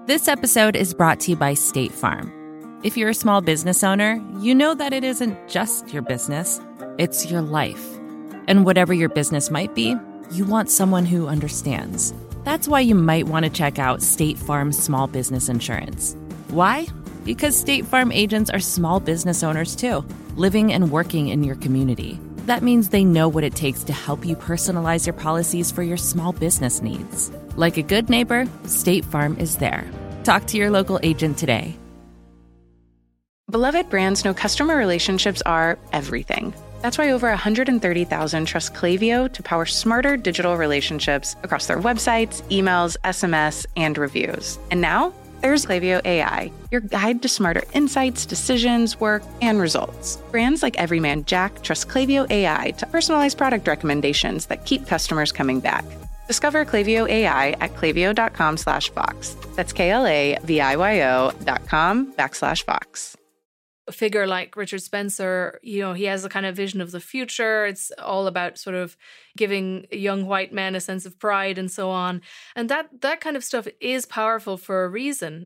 This episode is brought to you by State Farm. If you're a small business owner, you know that it isn't just your business, it's your life. And whatever your business might be, you want someone who understands. That's why you might want to check out State Farm Small Business Insurance. Why? Because State Farm agents are small business owners too, living and working in your community. That means they know what it takes to help you personalize your policies for your small business needs. Like a good neighbor, State Farm is there. Talk to your local agent today. Beloved brands know customer relationships are everything. That's why over 130,000 trust Klaviyo to power smarter digital relationships across their websites, emails, SMS, and reviews. And now, there's Klaviyo AI, your guide to smarter insights, decisions, work, and results. Brands like Everyman Jack trust Klaviyo AI to personalize product recommendations that keep customers coming back. Discover Klaviyo AI at klaviyo.com/Vox. That's KLAVIYO.com/Vox. A figure like Richard Spencer, he has a kind of vision of the future. It's all about sort of giving young white men a sense of pride and so on. And that kind of stuff is powerful for a reason.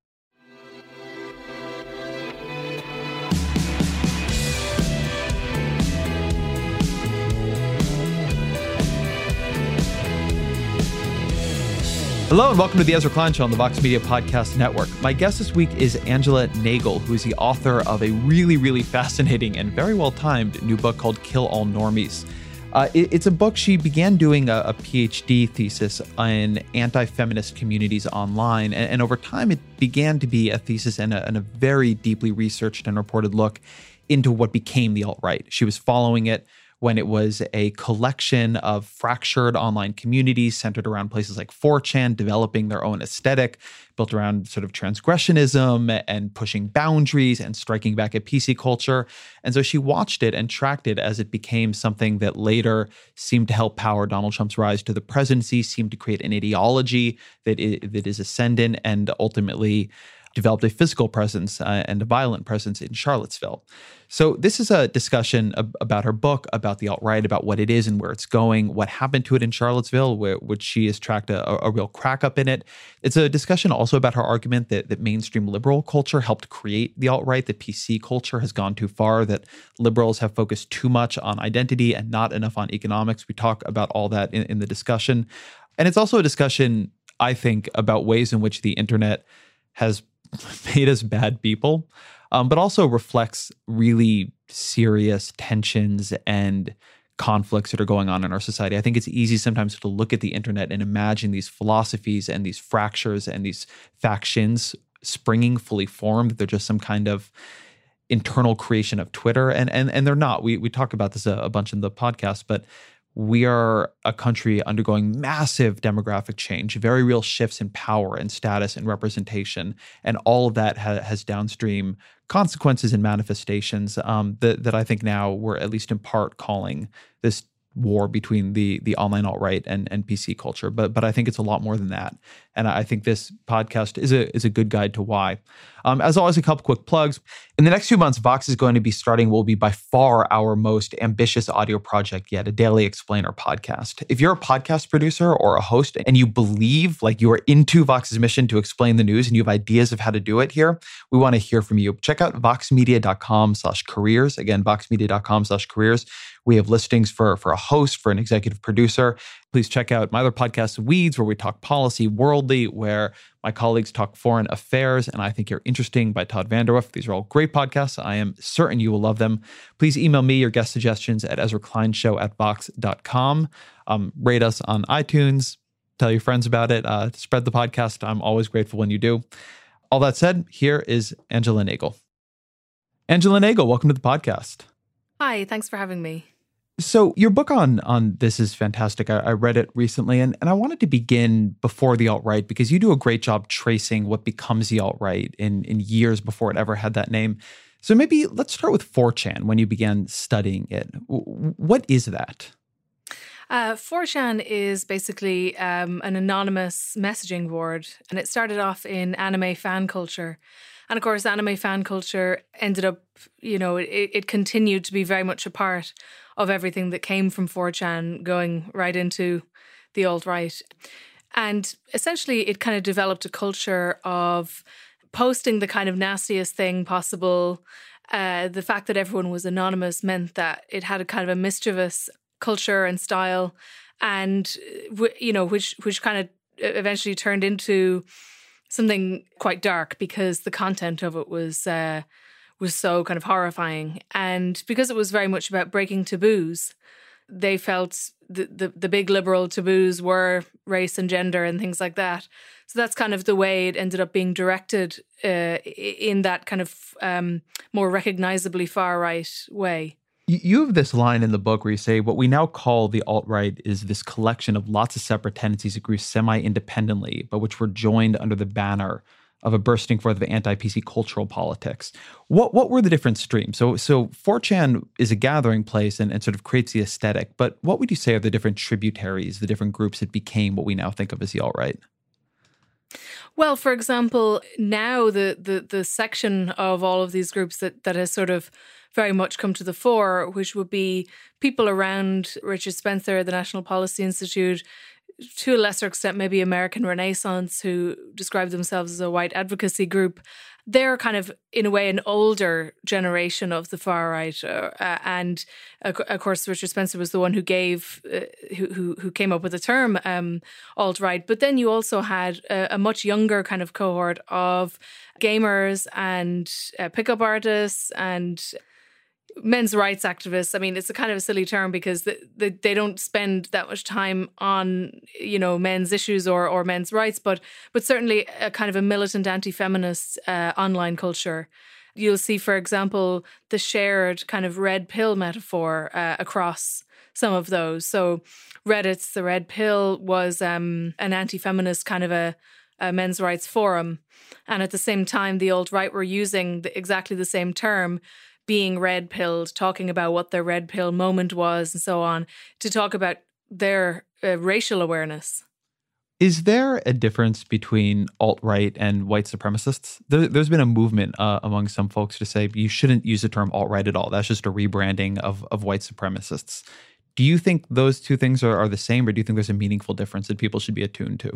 Hello and welcome to the Ezra Klein Show on the Vox Media Podcast Network. My guest this week is Angela Nagle, who is the author of a really, really fascinating and very well-timed new book called Kill All Normies. It's a book she began doing a PhD thesis in anti-feminist communities online, and over time it began to be a thesis and a very deeply researched and reported look into what became the alt-right. She was following it when it was a collection of fractured online communities centered around places like 4chan, developing their own aesthetic, built around sort of transgressionism and pushing boundaries and striking back at PC culture. And so she watched it and tracked it as it became something that later seemed to help power Donald Trump's rise to the presidency, seemed to create an ideology that is ascendant, and ultimately developed a physical presence and a violent presence in Charlottesville. So this is a discussion about her book, about the alt-right, about what it is and where it's going, what happened to it in Charlottesville, which she has tracked a real crack up in it. It's a discussion also about her argument that mainstream liberal culture helped create the alt-right, that PC culture has gone too far, that liberals have focused too much on identity and not enough on economics. We talk about all that in the discussion. And it's also a discussion, I think, about ways in which the internet has made us bad people, but also reflects really serious tensions and conflicts that are going on in our society. I think it's easy sometimes to look at the internet and imagine these philosophies and these fractures and these factions springing fully formed. They're just some kind of internal creation of Twitter, and they're not. We talk about this a bunch in the podcast, but we are a country undergoing massive demographic change, very real shifts in power and status and representation. And all of that has downstream consequences and manifestations that I think now we're at least in part calling this war between the online alt-right and PC culture. But I think it's a lot more than that. And I think this podcast is a good guide to why. As always, a couple quick plugs. In the next few months, Vox is going to be starting what will be by far our most ambitious audio project yet, a Daily Explainer podcast. If you're a podcast producer or a host and you believe, like, you are into Vox's mission to explain the news and you have ideas of how to do it here, we want to hear from you. Check out voxmedia.com/careers. Again, voxmedia.com/careers. We have listings for a host, for an executive producer. Please check out my other podcast, Weeds, where we talk policy, worldly, where my colleagues talk foreign affairs, and I Think You're Interesting by Todd Vanderwoof. These are all great podcasts. I am certain you will love them. Please email me your guest suggestions at EzraKleinShow@Vox.com. Rate us on iTunes. Tell your friends about it. Spread the podcast. I'm always grateful when you do. All that said, here is Angela Nagle. Angela Nagle, welcome to the podcast. Hi, thanks for having me. So your book on this is fantastic. I read it recently, and I wanted to begin before the alt-right because you do a great job tracing what becomes the alt-right in years before it ever had that name. So maybe let's start with 4chan when you began studying it. What is that? 4chan is basically an anonymous messaging board, and it started off in anime fan culture. And of course, anime fan culture ended up, it continued to be very much a part of everything that came from 4chan, going right into the alt-right. And essentially, it kind of developed a culture of posting the kind of nastiest thing possible. The fact that everyone was anonymous meant that it had a kind of a mischievous culture and style, and which kind of eventually turned into something quite dark because the content of it was so kind of horrifying. And because it was very much about breaking taboos, they felt the big liberal taboos were race and gender and things like that. So that's kind of the way it ended up being directed in that kind of more recognizably far-right way. You have this line in the book where you say, what we now call the alt-right is this collection of lots of separate tendencies that grew semi-independently, but which were joined under the banner of a bursting forth of anti-PC cultural politics. What were the different streams? So 4chan is a gathering place and sort of creates the aesthetic, but what would you say are the different tributaries, the different groups that became what we now think of as the alt-right? Well, for example, now the section of all of these groups that has sort of very much come to the fore, which would be people around Richard Spencer, the National Policy Institute, to a lesser extent, maybe American Renaissance, who describe themselves as a white advocacy group. They're kind of, in a way, an older generation of the far right, and of course, Richard Spencer was the one who who came up with the term alt right. But then you also had a much younger kind of cohort of gamers and pickup artists and men's rights activists. I mean, it's a kind of a silly term because they don't spend that much time on, men's issues or men's rights, but certainly a kind of a militant anti-feminist online culture. You'll see, for example, the shared kind of red pill metaphor across some of those. So Reddit's The Red Pill was an anti-feminist kind of a men's rights forum. And at the same time, the alt-right were using exactly the same term, being red-pilled, talking about what their red pill moment was and so on, to talk about their racial awareness. Is there a difference between alt-right and white supremacists? There's been a movement among some folks to say you shouldn't use the term alt-right at all. That's just a rebranding of white supremacists. Do you think those two things are the same, or do you think there's a meaningful difference that people should be attuned to?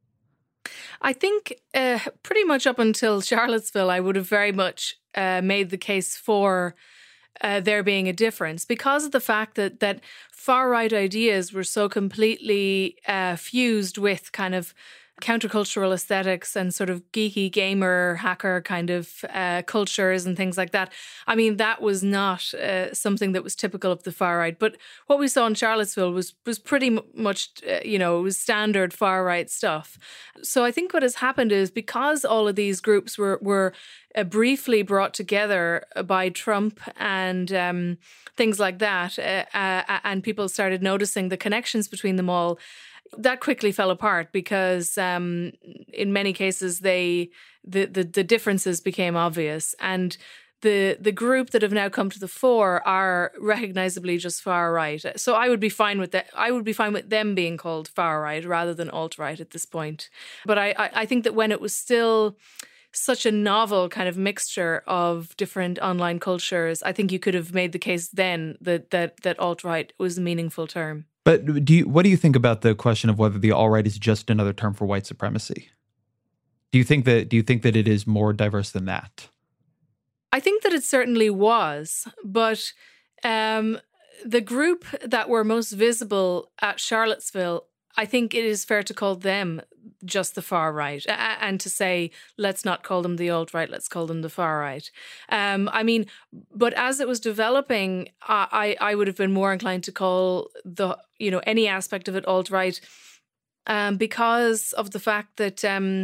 I think pretty much up until Charlottesville, I would have very much made the case for there being a difference because of the fact that far-right ideas were so completely fused with kind of countercultural aesthetics and sort of geeky gamer hacker kind of cultures and things like that. I mean, that was not something that was typical of the far right. But what we saw in Charlottesville was pretty much, it was standard far right stuff. So I think what has happened is because all of these groups were briefly brought together by Trump and things like that, and people started noticing the connections between them all, that quickly fell apart because in many cases the differences became obvious, and the group that have now come to the fore are recognizably just far right. So I would be fine with that. I would be fine with them being called far right rather than alt right at this point. But I think that when it was still such a novel kind of mixture of different online cultures, I think you could have made the case then that alt right was a meaningful term. But what do you think about the question of whether the alt-right is just another term for white supremacy? Do you think that it is more diverse than that? I think that it certainly was, but the group that were most visible at Charlottesville, I think it is fair to call them just the far right, and to say, let's not call them the alt-right, let's call them the far right. I mean, but as it was developing, I would have been more inclined to call any aspect of it alt-right because of the fact that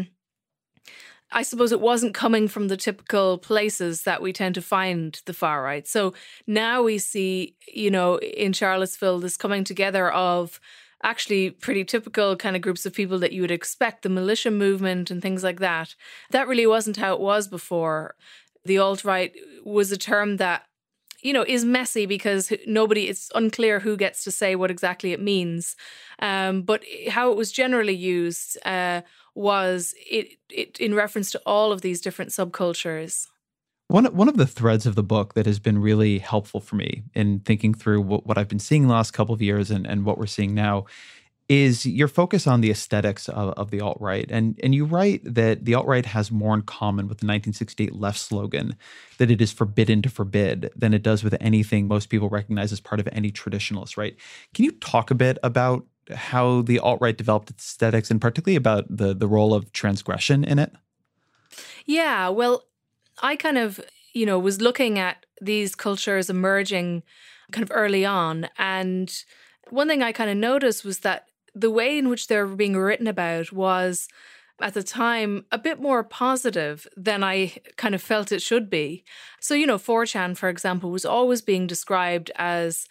I suppose it wasn't coming from the typical places that we tend to find the far right. So now we see, in Charlottesville, this coming together of actually pretty typical kind of groups of people that you would expect, the militia movement and things like that. That really wasn't how it was before. The alt-right was a term that, is messy because it's unclear who gets to say what exactly it means. But how it was generally used was it in reference to all of these different subcultures. One of the threads of the book that has been really helpful for me in thinking through what I've been seeing the last couple of years and what we're seeing now is your focus on the aesthetics of the alt-right. And you write that the alt-right has more in common with the 1968 left slogan that it is forbidden to forbid than it does with anything most people recognize as part of any traditionalist, right? Can you talk a bit about how the alt-right developed its aesthetics and particularly about the role of transgression in it? Yeah, well, I kind of, was looking at these cultures emerging kind of early on. And one thing I kind of noticed was that the way in which they were being written about was, at the time, a bit more positive than I kind of felt it should be. So, 4chan, for example, was always being described as,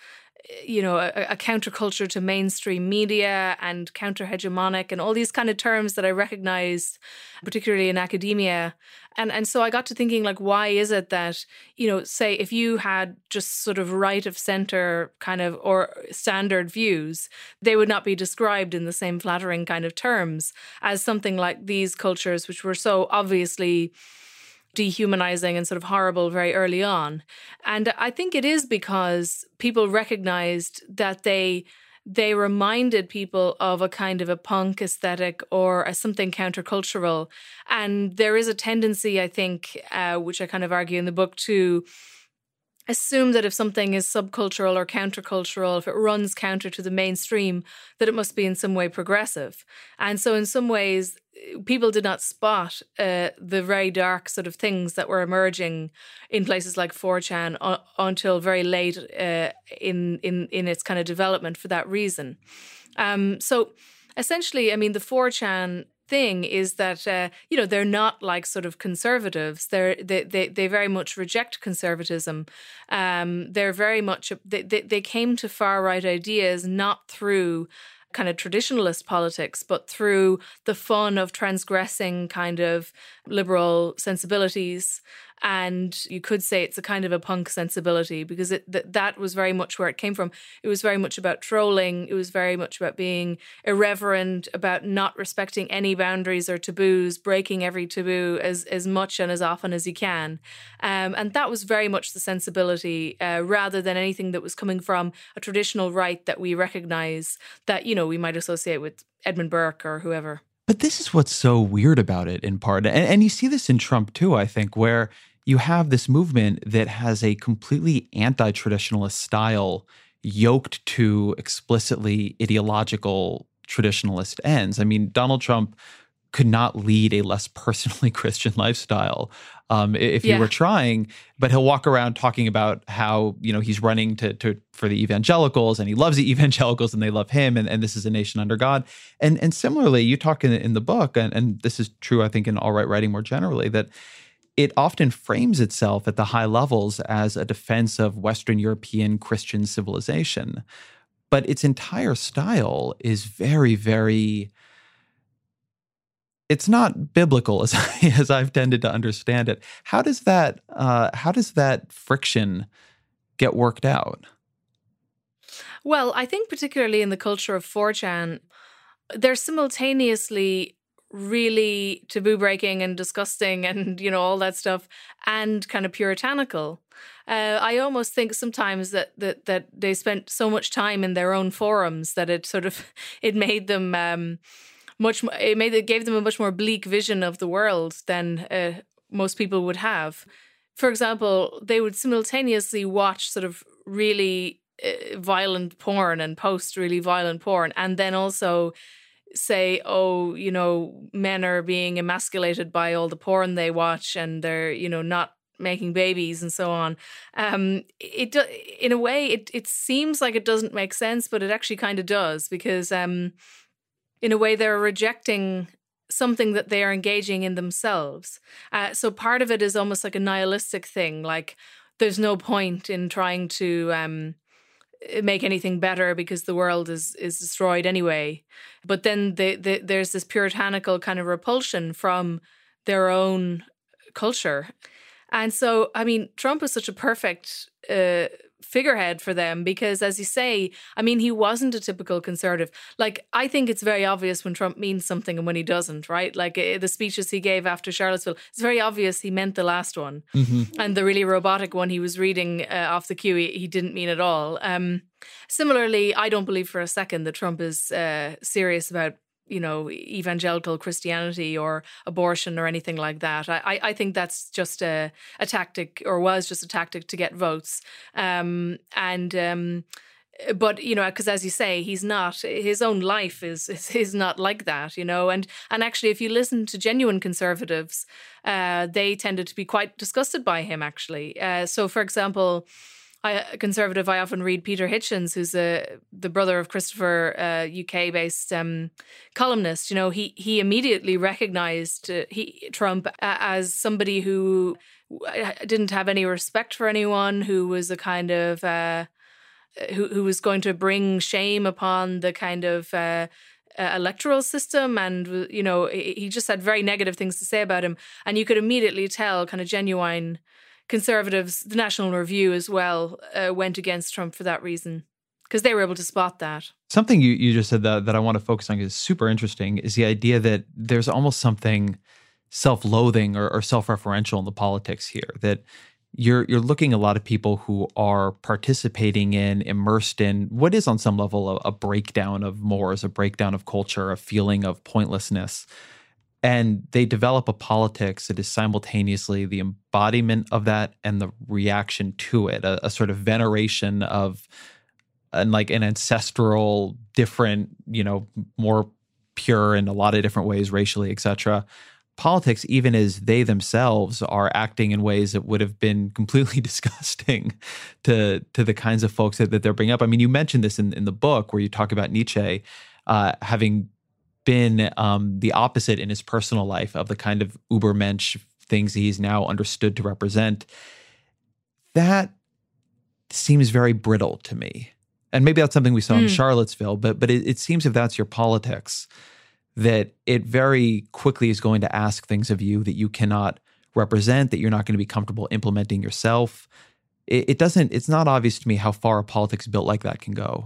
a counterculture to mainstream media and counter-hegemonic and all these kind of terms that I recognized, particularly in academia. And so I got to thinking, like, why is it that, say if you had just sort of right of center kind of or standard views, they would not be described in the same flattering kind of terms as something like these cultures, which were so obviously dehumanizing and sort of horrible very early on. And I think it is because people recognized that they reminded people of a kind of a punk aesthetic or a something countercultural. And there is a tendency, I think, which I kind of argue in the book, to assume that if something is subcultural or countercultural, if it runs counter to the mainstream, that it must be in some way progressive. And so in some ways, people did not spot the very dark sort of things that were emerging in places like 4chan until very late in its kind of development for that reason. So essentially, I mean, the 4chan thing is that they're not like sort of conservatives. They very much reject conservatism. They're very much they came to far right ideas not through kind of traditionalist politics, but through the fun of transgressing kind of liberal sensibilities. And you could say it's a kind of a punk sensibility because that was very much where it came from. It was very much about trolling. It was very much about being irreverent, about not respecting any boundaries or taboos, breaking every taboo as much and as often as you can. And that was very much the sensibility rather than anything that was coming from a traditional right that we recognize that, we might associate with Edmund Burke or whoever. But this is what's so weird about it in part. And you see this in Trump too, I think, where you have this movement that has a completely anti-traditionalist style yoked to explicitly ideological traditionalist ends. I mean, Donald Trump could not lead a less personally Christian lifestyle if he were trying, but he'll walk around talking about how, he's running for the evangelicals and he loves the evangelicals and they love him and this is a nation under God. And similarly, you talk in the book, and this is true, I think, in alt-right writing more generally, that it often frames itself at the high levels as a defense of Western European Christian civilization. But its entire style is very, very... it's not biblical as I've tended to understand it. How does that friction get worked out? Well, I think particularly in the culture of 4chan, they're simultaneously really taboo breaking and disgusting and, all that stuff and kind of puritanical. I almost think sometimes that they spent so much time in their own forums that it made them gave them a much more bleak vision of the world than most people would have. For example, they would simultaneously watch sort of really violent porn and post really violent porn, and then also say, men are being emasculated by all the porn they watch and they're, not making babies and so on. In a way, it seems like it doesn't make sense, but it actually kind of does because in a way they're rejecting something that they are engaging in themselves. So part of it is almost like a nihilistic thing, like there's no point in trying to make anything better because the world is destroyed anyway. But then there's this puritanical kind of repulsion from their own culture. And so, I mean, Trump is such a perfect figurehead for them because, as you say, I mean, he wasn't a typical conservative. Like, I think it's very obvious when Trump means something and when he doesn't, right? Like the speeches he gave after Charlottesville, it's very obvious he meant the last one. Mm-hmm. And the really robotic one he was reading off the cue, he didn't mean at all. Similarly, I don't believe for a second that Trump is serious about evangelical Christianity or abortion or anything like that. I think that's just a tactic, or was just a tactic to get votes. But, because as you say, he's not, his own life is not like that, and actually, if you listen to genuine conservatives, they tended to be quite disgusted by him, actually. So, for example, a conservative, I often read Peter Hitchens, who's the brother of Christopher, UK-based columnist. He immediately recognized Trump as somebody who didn't have any respect for anyone, who was a kind of who was going to bring shame upon the kind of electoral system, and he just had very negative things to say about him, and you could immediately tell kind of genuine conservatives. The National Review as well went against Trump for that reason, because they were able to spot that. Something you just said that I want to focus on is super interesting, is the idea that there's almost something self-loathing or self-referential in the politics here, that you're looking at a lot of people who are participating in, immersed in what is on some level a breakdown of mores, a breakdown of culture, a feeling of pointlessness. And they develop a politics that is simultaneously the embodiment of that and the reaction to it, a sort of veneration of like an ancestral, different, more pure in a lot of different ways, racially, et cetera. Politics, even as they themselves are acting in ways that would have been completely disgusting to the kinds of folks that they're bringing up. I mean, you mentioned this in the book where you talk about Nietzsche having been the opposite in his personal life of the kind of Ubermensch things he's now understood to represent. That seems very brittle to me. And maybe that's something we saw in Charlottesville, but it seems if that's your politics, that it very quickly is going to ask things of you that you cannot represent, that you're not going to be comfortable implementing yourself. It's not obvious to me how far a politics built like that can go.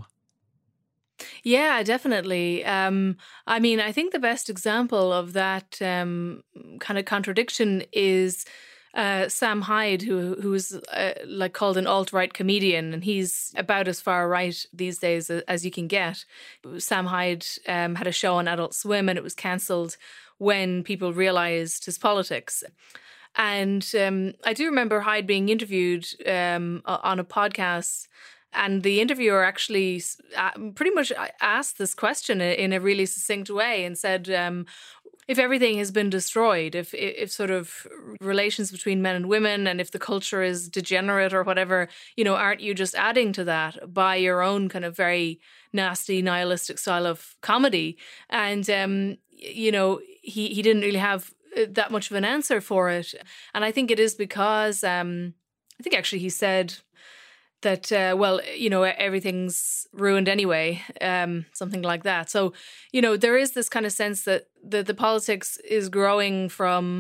Yeah, definitely. I mean, I think the best example of that kind of contradiction is Sam Hyde, who's like called an alt-right comedian, and he's about as far right these days as you can get. Sam Hyde had a show on Adult Swim, and it was cancelled when people realised his politics. And I do remember Hyde being interviewed on a podcast. And the interviewer actually pretty much asked this question in a really succinct way and said, if everything has been destroyed, if sort of relations between men and women, and if the culture is degenerate or whatever, aren't you just adding to that by your own kind of very nasty, nihilistic style of comedy? And, he didn't really have that much of an answer for it. And I think it is because, I think actually he said that, everything's ruined anyway, something like that. So, there is this kind of sense that the politics is growing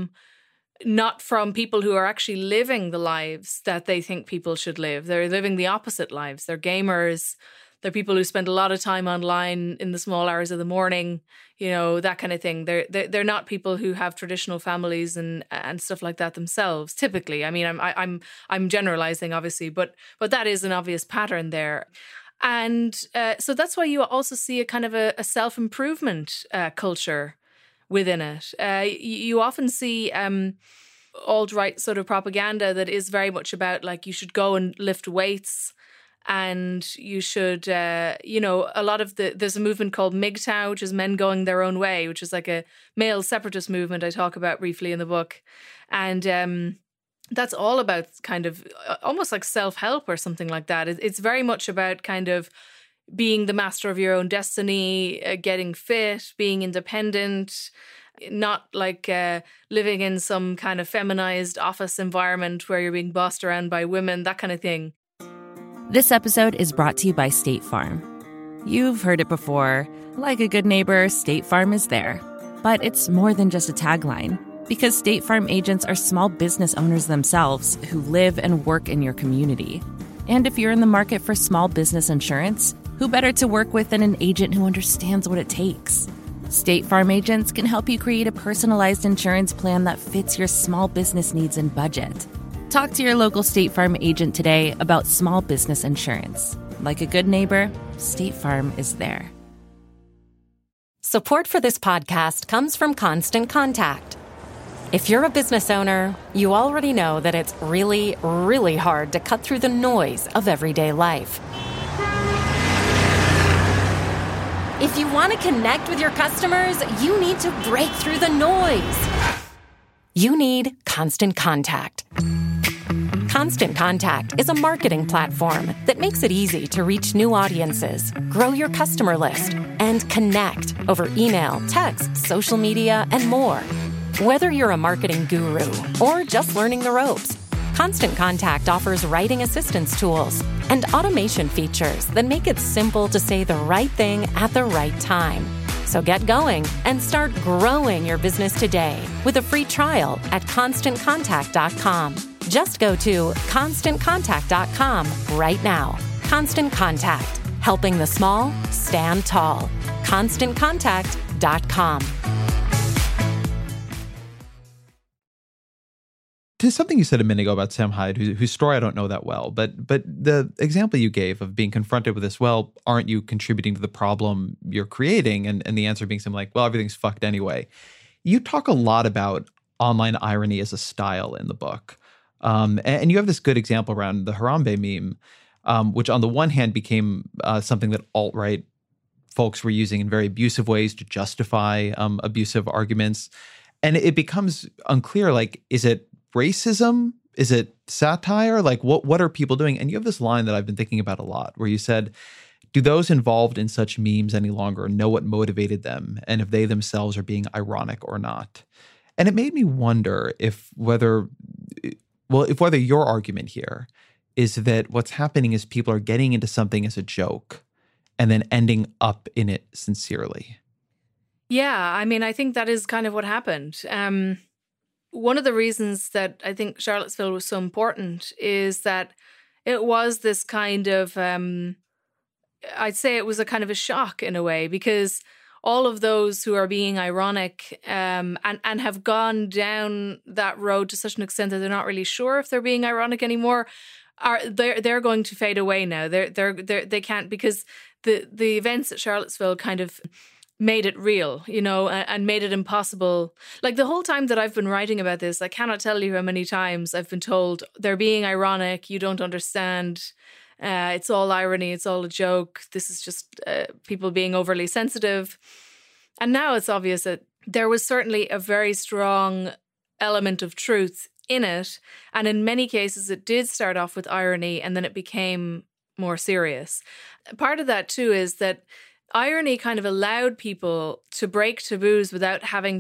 not from people who are actually living the lives that they think people should live. They're living the opposite lives. They're gamers. They're people who spend a lot of time online in the small hours of the morning, that kind of thing. They're not people who have traditional families and stuff like that themselves. Typically, I mean, I'm generalizing, obviously, but that is an obvious pattern there. And so that's why you also see a kind of a self-improvement culture within it. You often see alt-right sort of propaganda that is very much about, like, you should go and lift weights. And you should, a lot of there's a movement called MGTOW, which is men going their own way, which is like a male separatist movement I talk about briefly in the book. And that's all about kind of almost like self-help or something like that. It's very much about kind of being the master of your own destiny, getting fit, being independent, not like living in some kind of feminized office environment where you're being bossed around by women, that kind of thing. This episode is brought to you by State Farm. You've heard it before. Like a good neighbor, State Farm is there. But it's more than just a tagline, because State Farm agents are small business owners themselves who live and work in your community. And if you're in the market for small business insurance, who better to work with than an agent who understands what it takes? State Farm agents can help you create a personalized insurance plan that fits your small business needs and budget. Talk to your local State Farm agent today about small business insurance. Like a good neighbor, State Farm is there. Support for this podcast comes from Constant Contact. If you're a business owner, you already know that it's really, really hard to cut through the noise of everyday life. If you want to connect with your customers, you need to break through the noise. You need Constant Contact. Constant Contact is a marketing platform that makes it easy to reach new audiences, grow your customer list, and connect over email, text, social media, and more. Whether you're a marketing guru or just learning the ropes, Constant Contact offers writing assistance tools and automation features that make it simple to say the right thing at the right time. So get going and start growing your business today with a free trial at ConstantContact.com. Just go to ConstantContact.com right now. Constant Contact, helping the small stand tall. ConstantContact.com. To something you said a minute ago about Sam Hyde, whose story I don't know that well, but the example you gave of being confronted with this, well, aren't you contributing to the problem you're creating? And the answer being something like, well, everything's fucked anyway. You talk a lot about online irony as a style in the book. And you have this good example around the Harambe meme, which on the one hand became something that alt-right folks were using in very abusive ways to justify abusive arguments. And it becomes unclear, like, is it racism? Is it satire? Like, what are people doing? And you have this line that I've been thinking about a lot where you said, do those involved in such memes any longer know what motivated them and if they themselves are being ironic or not? And it made me wonder whether your argument here is that what's happening is people are getting into something as a joke and then ending up in it sincerely. Yeah, I mean, I think that is kind of what happened. One of the reasons that I think Charlottesville was so important is that it was this kind of, I'd say it was a kind of a shock in a way, because all of those who are being ironic and have gone down that road to such an extent that they're not really sure if they're being ironic anymore, they're going to fade away now. They can't, because the events at Charlottesville kind of made it real, and made it impossible. Like, the whole time that I've been writing about this, I cannot tell you how many times I've been told they're being ironic, you don't understand, it's all irony, it's all a joke, this is just people being overly sensitive. And now it's obvious that there was certainly a very strong element of truth in it, and in many cases it did start off with irony and then it became more serious. Part of that too is that irony kind of allowed people to break taboos without having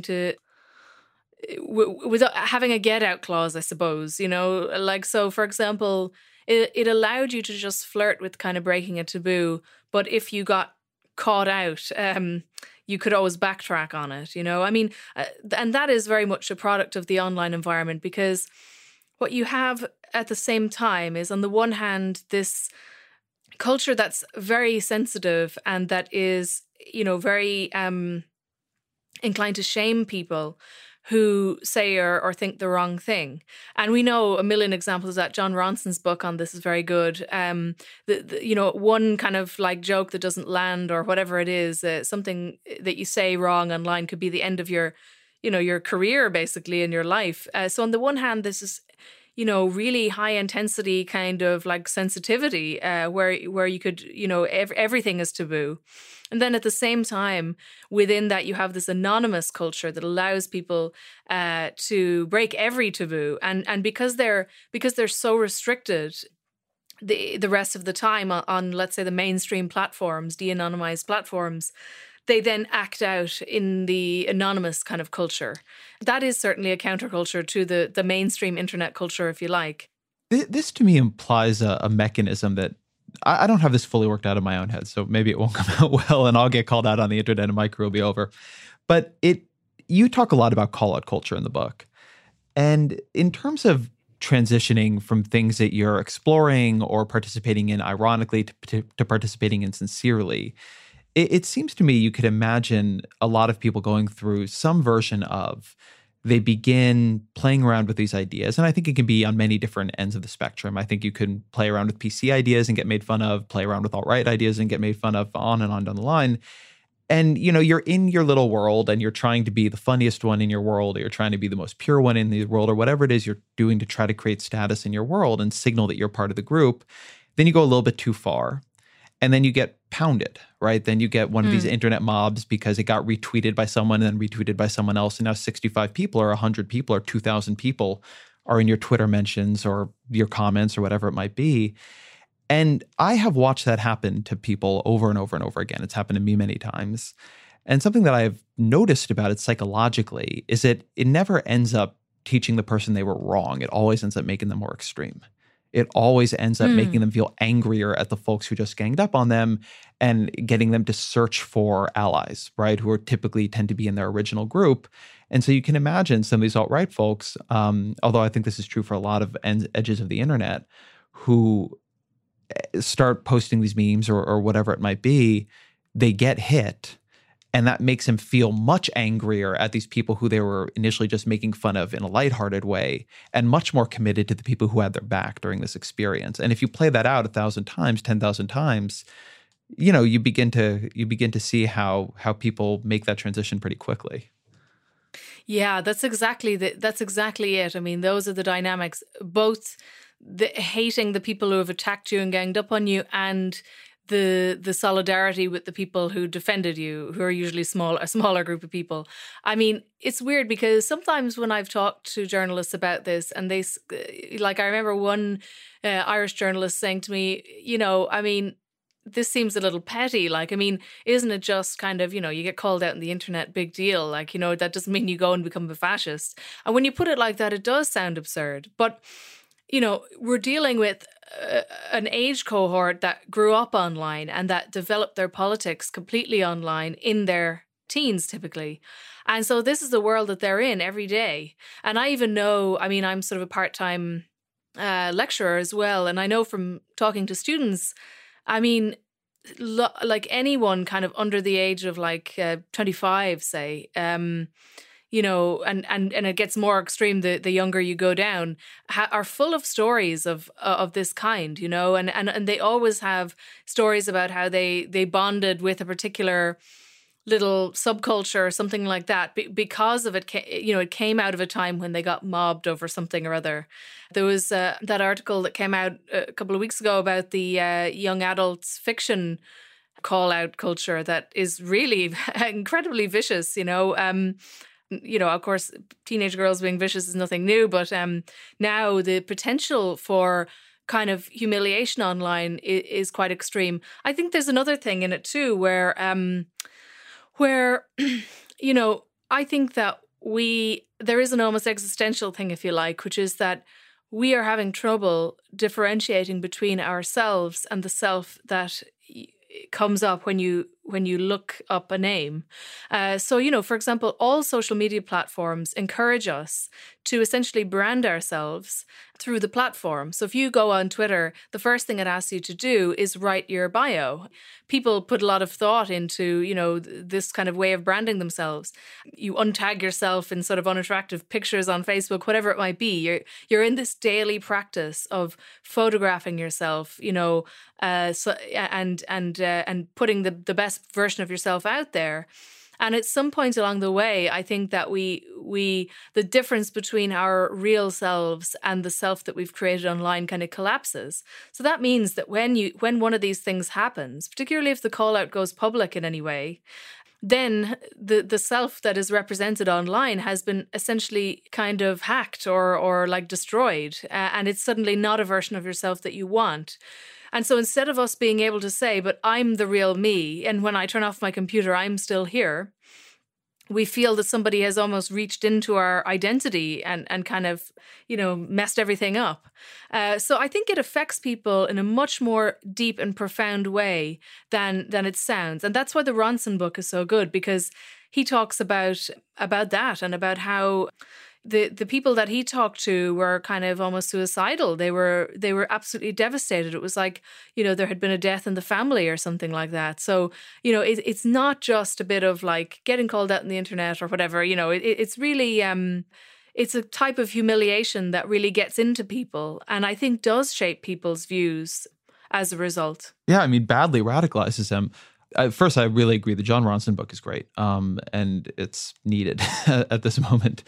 a get out clause, I suppose, like, so for example, it allowed you to just flirt with kind of breaking a taboo. But if you got caught out, you could always backtrack on it, I mean, and that is very much a product of the online environment, because what you have at the same time is, on the one hand, this culture that's very sensitive and that is, very inclined to shame people who say or think the wrong thing. And we know a million examples of that. John Ronson's book on this is very good. One kind of like joke that doesn't land or whatever it is, something that you say wrong online could be the end of your career, basically, in your life. So on the one hand, this is, really high intensity kind of like sensitivity where you could, everything is taboo. And then at the same time, within that, you have this anonymous culture that allows people to break every taboo. And because they're so restricted the rest of the time on, let's say, the mainstream platforms, de-anonymized platforms, they then act out in the anonymous kind of culture. That is certainly a counterculture to the mainstream internet culture, if you like. This to me implies a mechanism that I don't have this fully worked out in my own head, so maybe it won't come out well and I'll get called out on the internet and my career will be over. But you talk a lot about call-out culture in the book. And in terms of transitioning from things that you're exploring or participating in ironically to participating in sincerely. It seems to me you could imagine a lot of people going through some version of they begin playing around with these ideas. And I think it can be on many different ends of the spectrum. I think you can play around with PC ideas and get made fun of, play around with alt-right ideas and get made fun of, on and on down the line. And, you're in your little world and you're trying to be the funniest one in your world, or you're trying to be the most pure one in the world, or whatever it is you're doing to try to create status in your world and signal that you're part of the group. Then you go a little bit too far. And then you get pounded, right? Then you get one of these internet mobs because it got retweeted by someone and then retweeted by someone else. And now 65 people or 100 people or 2,000 people are in your Twitter mentions or your comments or whatever it might be. And I have watched that happen to people over and over and over again. It's happened to me many times. And something that I've noticed about it psychologically is that it never ends up teaching the person they were wrong. It always ends up making them more extreme. It always ends up making them feel angrier at the folks who just ganged up on them and getting them to search for allies, right, who are typically tend to be in their original group. And so you can imagine some of these alt-right folks, although I think this is true for a lot of edges of the internet, who start posting these memes or whatever it might be, they get hit. And that makes him feel much angrier at these people who they were initially just making fun of in a lighthearted way, and much more committed to the people who had their back during this experience. And if you play that out 1,000 times, 10,000 times, you begin to see how people make that transition pretty quickly. Yeah, that's exactly it. I mean, those are the dynamics, both the hating the people who have attacked you and ganged up on you, and the solidarity with the people who defended you, who are usually a smaller group of people. I mean, it's weird because sometimes when I've talked to journalists about this, and they, like, I remember one Irish journalist saying to me, I mean, this seems a little petty. Like, I mean, isn't it just kind of, you get called out on the internet, big deal. Like, that doesn't mean you go and become a fascist. And when you put it like that, it does sound absurd. But, we're dealing with an age cohort that grew up online and that developed their politics completely online in their teens, typically. And so this is the world that they're in every day. And I even know, I mean, I'm sort of a part-time lecturer as well. And I know from talking to students, I mean, like anyone kind of under the age of 25, say, and it gets more extreme the younger you go down, are full of stories of this kind, and they always have stories about how they bonded with a particular little subculture or something like that because of it. It came out of a time when they got mobbed over something or other. There was that article that came out a couple of weeks ago about the young adults fiction call-out culture that is really incredibly vicious, of course, teenage girls being vicious is nothing new, but now the potential for kind of humiliation online is quite extreme. I think there's another thing in it too, where I think that there is an almost existential thing, if you like, which is that we are having trouble differentiating between ourselves and the self that comes up when you look up a name. So, for example, all social media platforms encourage us to essentially brand ourselves through the platform. So if you go on Twitter, the first thing it asks you to do is write your bio. People put a lot of thought into, this kind of way of branding themselves. You untag yourself in sort of unattractive pictures on Facebook, whatever it might be. You're in this daily practice of photographing yourself, and putting the best version of yourself out there. And at some point along the way, I think that the difference between our real selves and the self that we've created online kind of collapses. So that means that when one of these things happens, particularly if the call out goes public in any way, then the self that is represented online has been essentially kind of hacked or like destroyed. And it's suddenly not a version of yourself that you want. And so instead of us being able to say, but I'm the real me, and when I turn off my computer, I'm still here, we feel that somebody has almost reached into our identity and kind of, messed everything up. So I think it affects people in a much more deep and profound way than it sounds. And that's why the Ronson book is so good, because he talks about that and about how the people that he talked to were kind of almost suicidal. They were absolutely devastated. It was like, there had been a death in the family or something like that. So, it's not just a bit of like getting called out on the internet or whatever. It's really it's a type of humiliation that really gets into people, and I think does shape people's views as a result. Yeah, I mean, badly radicalizes them. First, I really agree. The Jon Ronson book is great, and it's needed at this moment.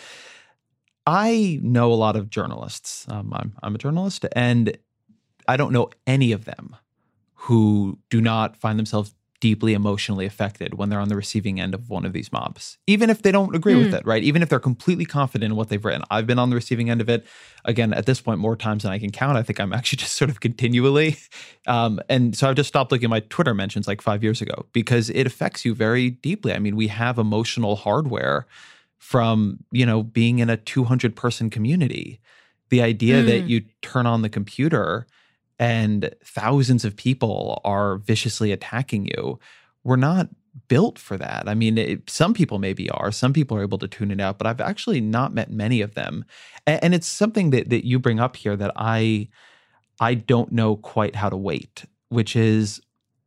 I know a lot of journalists. I'm a journalist, and I don't know any of them who do not find themselves deeply emotionally affected when they're on the receiving end of one of these mobs, even if they don't agree with it, right? Even if they're completely confident in what they've written. I've been on the receiving end of it, again, at this point, more times than I can count. I think I'm actually just sort of continually. And so I've just stopped looking at my Twitter mentions like 5 years ago because it affects you very deeply. I mean, we have emotional hardware from, being in a 200-person community. The idea that you turn on the computer and thousands of people are viciously attacking you, we're not built for that. I mean, some people maybe are. Some people are able to tune it out, but I've actually not met many of them. And it's something that you bring up here that I don't know quite how to weight, which is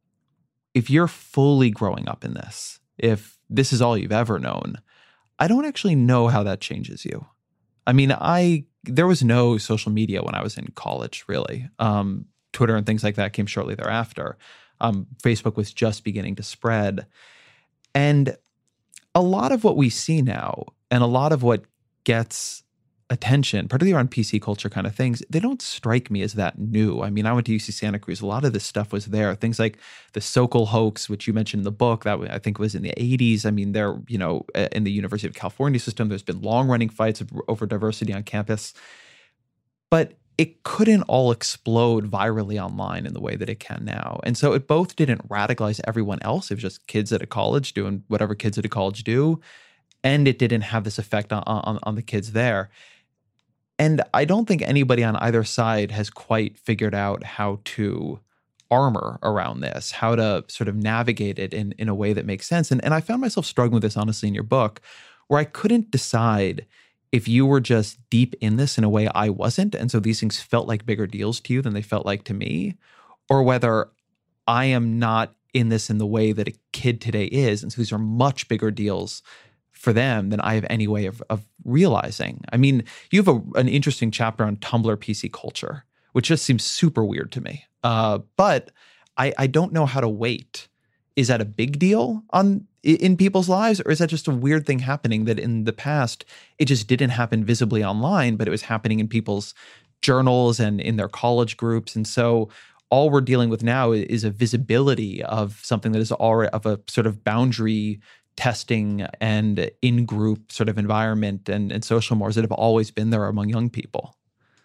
if you're fully growing up in this, if this is all you've ever known, I don't actually know how that changes you. I mean, there was no social media when I was in college, really. Twitter and things like that came shortly thereafter. Facebook was just beginning to spread. And a lot of what we see now and a lot of what gets attention, particularly around PC culture kind of things, they don't strike me as that new. I mean, I went to UC Santa Cruz. A lot of this stuff was there. Things like the Sokol hoax, which you mentioned in the book, that I think was in the 80s. I mean, they're, in the University of California system, there's been long-running fights over diversity on campus. But it couldn't all explode virally online in the way that it can now. And so it both didn't radicalize everyone else. It was just kids at a college doing whatever kids at a college do. And it didn't have this effect on the kids there. And I don't think anybody on either side has quite figured out how to armor around this, how to sort of navigate it in a way that makes sense. And I found myself struggling with this, honestly, in your book, where I couldn't decide if you were just deep in this in a way I wasn't, and so these things felt like bigger deals to you than they felt like to me, or whether I am not in this in the way that a kid today is, and so these are much bigger deals for them than I have any way of realizing. I mean, you have an interesting chapter on Tumblr PC culture, which just seems super weird to me. But I don't know how to weight. Is that a big deal in people's lives, or is that just a weird thing happening that in the past it just didn't happen visibly online, but it was happening in people's journals and in their college groups? And so all we're dealing with now is a visibility of something that is already of a sort of boundary testing and in-group sort of environment and social mores that have always been there among young people.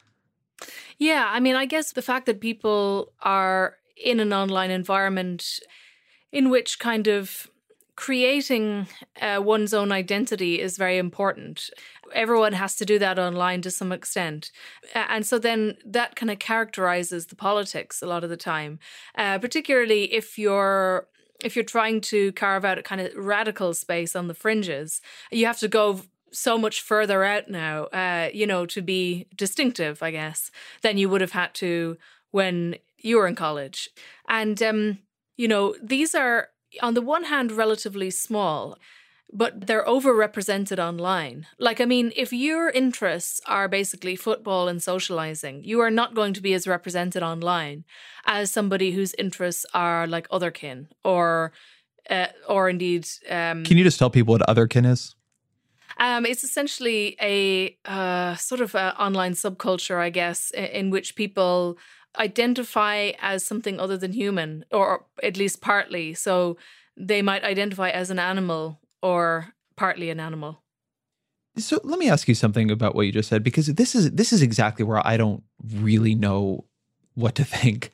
Yeah, I mean, I guess the fact that people are in an online environment in which kind of creating one's own identity is very important. Everyone has to do that online to some extent. And so then that kind of characterizes the politics a lot of the time, particularly if you're trying to carve out a kind of radical space on the fringes. You have to go so much further out now, to be distinctive, I guess, than you would have had to when you were in college. And, these are, on the one hand, relatively small, but they're overrepresented online. Like, I mean, if your interests are basically football and socializing, you are not going to be as represented online as somebody whose interests are like otherkin or indeed... Can you just tell people what otherkin is? It's essentially a sort of online subculture, I guess, in which people identify as something other than human, or at least partly. So they might identify as an animal or partly an animal. So let me ask you something about what you just said, because this is exactly where I don't really know what to think.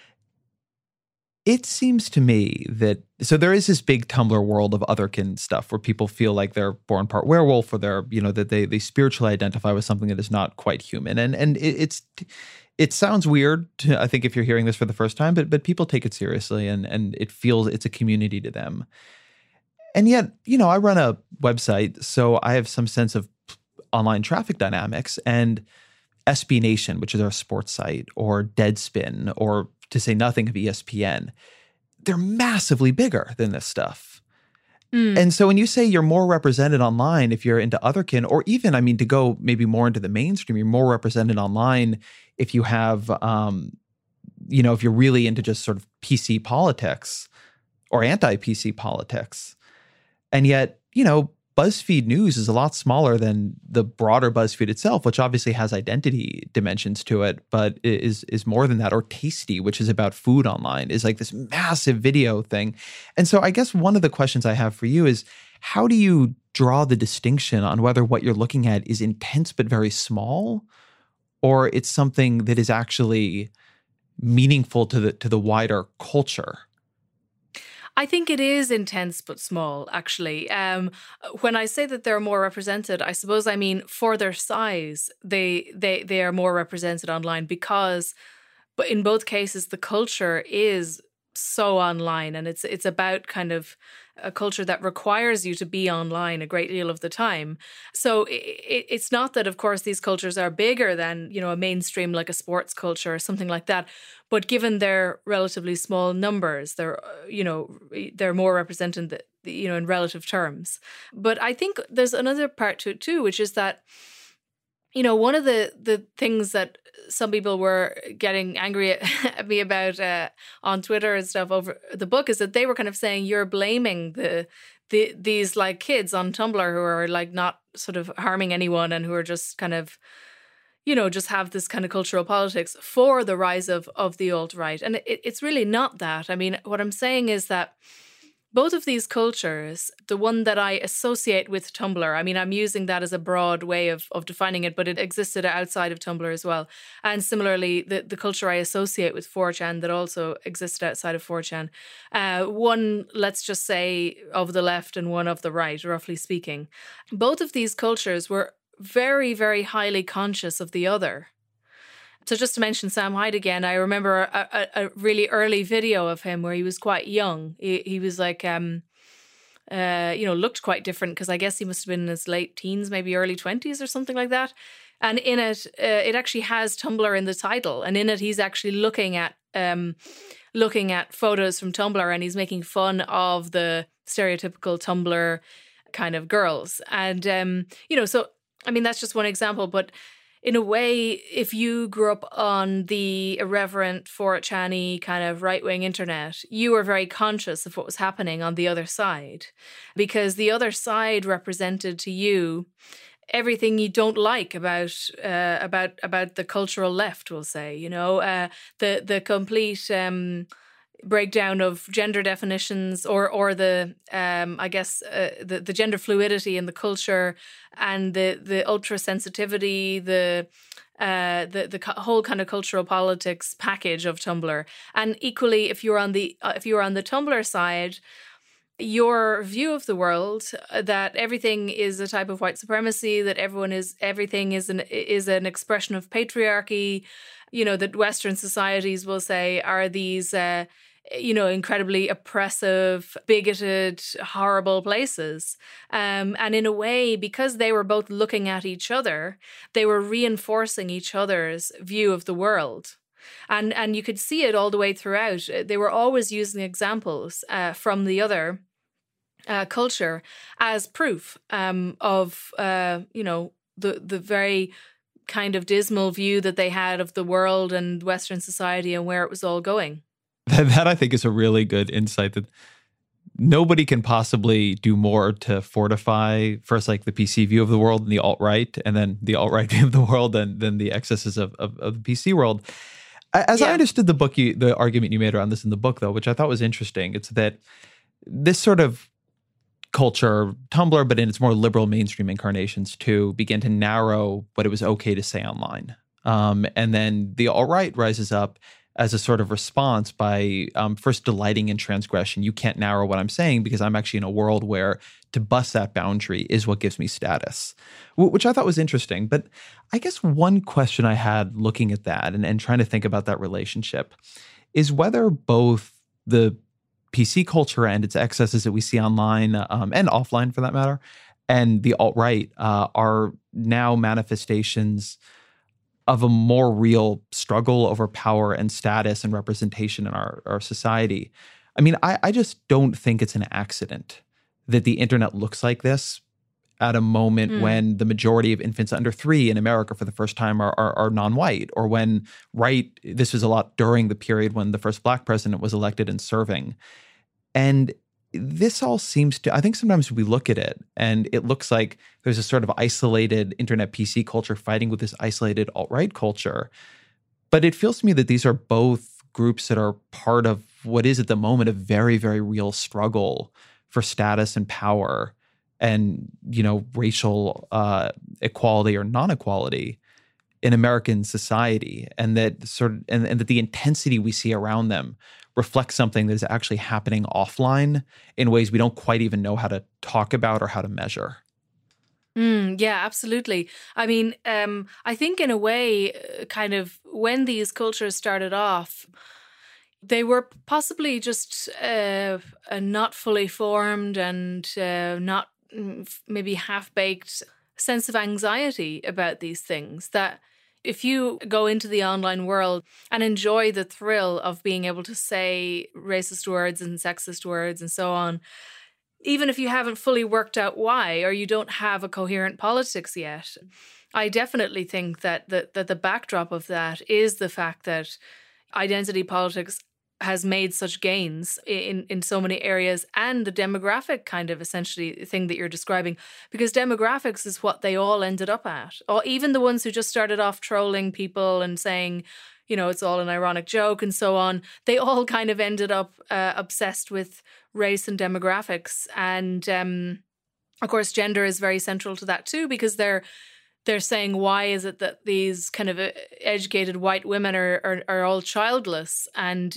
It seems to me that, so there is this big Tumblr world of otherkin stuff where people feel like they're born part werewolf, or they're, that they spiritually identify with something that is not quite human. And it sounds weird to, I think, if you're hearing this for the first time, but people take it seriously, and it feels it's a community to them. And yet, I run a website, so I have some sense of online traffic dynamics. And SB Nation, which is our sports site, or Deadspin, or to say nothing of ESPN, they're massively bigger than this stuff. And so when you say you're more represented online if you're into otherkin, or even, I mean, to go maybe more into the mainstream, you're more represented online if you have, if you're really into just sort of PC politics or anti-PC politics. And yet, BuzzFeed News is a lot smaller than the broader BuzzFeed itself, which obviously has identity dimensions to it, but is more than that. Or Tasty, which is about food online, is like this massive video thing. And so I guess one of the questions I have for you is, how do you draw the distinction on whether what you're looking at is intense but very small, or it's something that is actually meaningful to the wider culture? I think it is intense but small, actually. When I say that they're more represented, I suppose I mean for their size, they are more represented online but in both cases, the culture is so online, and it's about kind of a culture that requires you to be online a great deal of the time. So it's not that, of course, these cultures are bigger than, a mainstream like a sports culture or something like that. But given their relatively small numbers, they're more represented, in relative terms. But I think there's another part to it too, which is that, one of the things that some people were getting angry at me about on Twitter and stuff over the book is that they were kind of saying you're blaming these like kids on Tumblr who are like not sort of harming anyone and who are just kind of, just have this kind of cultural politics for the rise of the alt-right. And it's really not that. I mean, what I'm saying is that both of these cultures, the one that I associate with Tumblr, I mean, I'm using that as a broad way of defining it, but it existed outside of Tumblr as well. And similarly, the culture I associate with 4chan that also existed outside of 4chan. One, let's just say, of the left and one of the right, roughly speaking. Both of these cultures were very, very highly conscious of the other. So just to mention Sam Hyde again, I remember a really early video of him where he was quite young. He was like, looked quite different because I guess he must have been in his late teens, maybe early 20s or something like that. And in it, it actually has Tumblr in the title. And in it, he's actually looking at photos from Tumblr, and he's making fun of the stereotypical Tumblr kind of girls. And, so, I mean, that's just one example, but in a way, if you grew up on the irreverent 4chan-y kind of right-wing internet, you were very conscious of what was happening on the other side, because the other side represented to you everything you don't like about the cultural left, we'll say. The complete breakdown of gender definitions, or the the gender fluidity in the culture, and the ultra sensitivity, the whole kind of cultural politics package of Tumblr. And equally, if you're on the Tumblr side, your view of the world, that everything is a type of white supremacy, that everything is an expression of patriarchy, that Western societies will say are these incredibly oppressive, bigoted, horrible places. And in a way, because they were both looking at each other, they were reinforcing each other's view of the world. And you could see it all the way throughout. They were always using examples from the other culture as proof of, the very kind of dismal view that they had of the world and Western society and where it was all going. That I think is a really good insight, that nobody can possibly do more to fortify first like the PC view of the world and the alt-right, and then the alt-right view of the world than the excesses of the PC world. As I understood the book, the argument you made around this in the book, though, which I thought was interesting, it's that this sort of culture, Tumblr, but in its more liberal mainstream incarnations too, began to narrow what it was okay to say online. And then the alt-right rises up as a sort of response by first delighting in transgression. You can't narrow what I'm saying because I'm actually in a world where to bust that boundary is what gives me status, which I thought was interesting. But I guess one question I had looking at that and trying to think about that relationship is whether both the PC culture and its excesses that we see online and offline for that matter, and the alt-right are now manifestations of a more real struggle over power and status and representation in our society. I mean, I just don't think it's an accident that the internet looks like this at a moment when the majority of infants under 3 in America for the first time are non-white, or when, this was a lot during the period when the first Black president was elected and serving. And this all seems to, I think sometimes we look at it and it looks like there's a sort of isolated internet PC culture fighting with this isolated alt-right culture. But it feels to me that these are both groups that are part of what is at the moment a very, very real struggle for status and power and, racial equality or non-equality in American society, and that and that the intensity we see around them reflects something that is actually happening offline in ways we don't quite even know how to talk about or how to measure. Yeah, absolutely. I mean, I think in a way, kind of when these cultures started off, they were possibly just not fully formed and not maybe half-baked sense of anxiety about these things, that if you go into the online world and enjoy the thrill of being able to say racist words and sexist words and so on, even if you haven't fully worked out why, or you don't have a coherent politics yet, I definitely think that the backdrop of that is the fact that identity politics has made such gains in so many areas, and the demographic kind of essentially thing that you're describing, because demographics is what they all ended up at. Or even the ones who just started off trolling people and saying, it's all an ironic joke and so on, they all kind of ended up obsessed with race and demographics. And of course, gender is very central to that too, because they're saying, why is it that these kind of educated white women are all childless? And,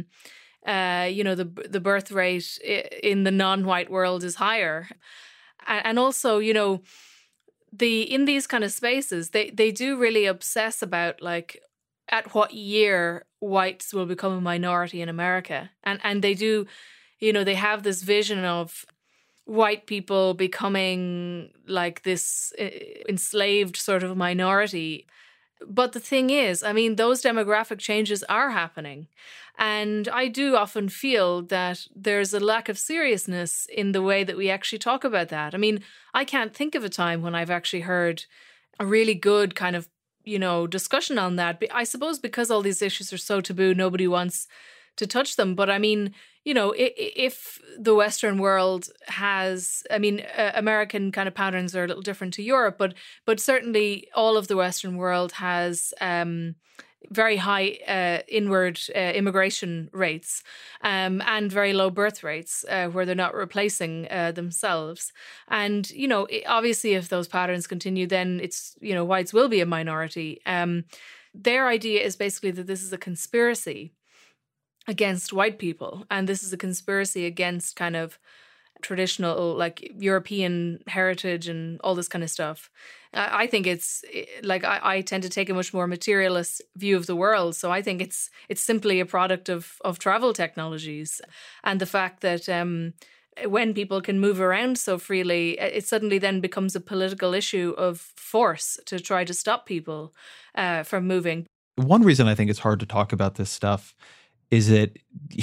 the birth rate in the non-white world is higher. And also, in these kind of spaces, they do really obsess about, like, at what year whites will become a minority in America. And they do, they have this vision of white people becoming like this enslaved sort of minority. But the thing is, I mean, those demographic changes are happening. And I do often feel that there's a lack of seriousness in the way that we actually talk about that. I mean, I can't think of a time when I've actually heard a really good kind of, discussion on that. But I suppose because all these issues are so taboo, nobody wants to touch them. But I mean, if the Western world has, American kind of patterns are a little different to Europe, but certainly all of the Western world has very high inward immigration rates and very low birth rates where they're not replacing themselves. And, obviously if those patterns continue, then it's, whites will be a minority. Their idea is basically that this is a conspiracy against white people, and this is a conspiracy against kind of traditional, like, European heritage and all this kind of stuff. I think it's like I tend to take a much more materialist view of the world, so I think it's simply a product of travel technologies and the fact that when people can move around so freely, it suddenly then becomes a political issue of force to try to stop people from moving. One reason I think it's hard to talk about this stuff is that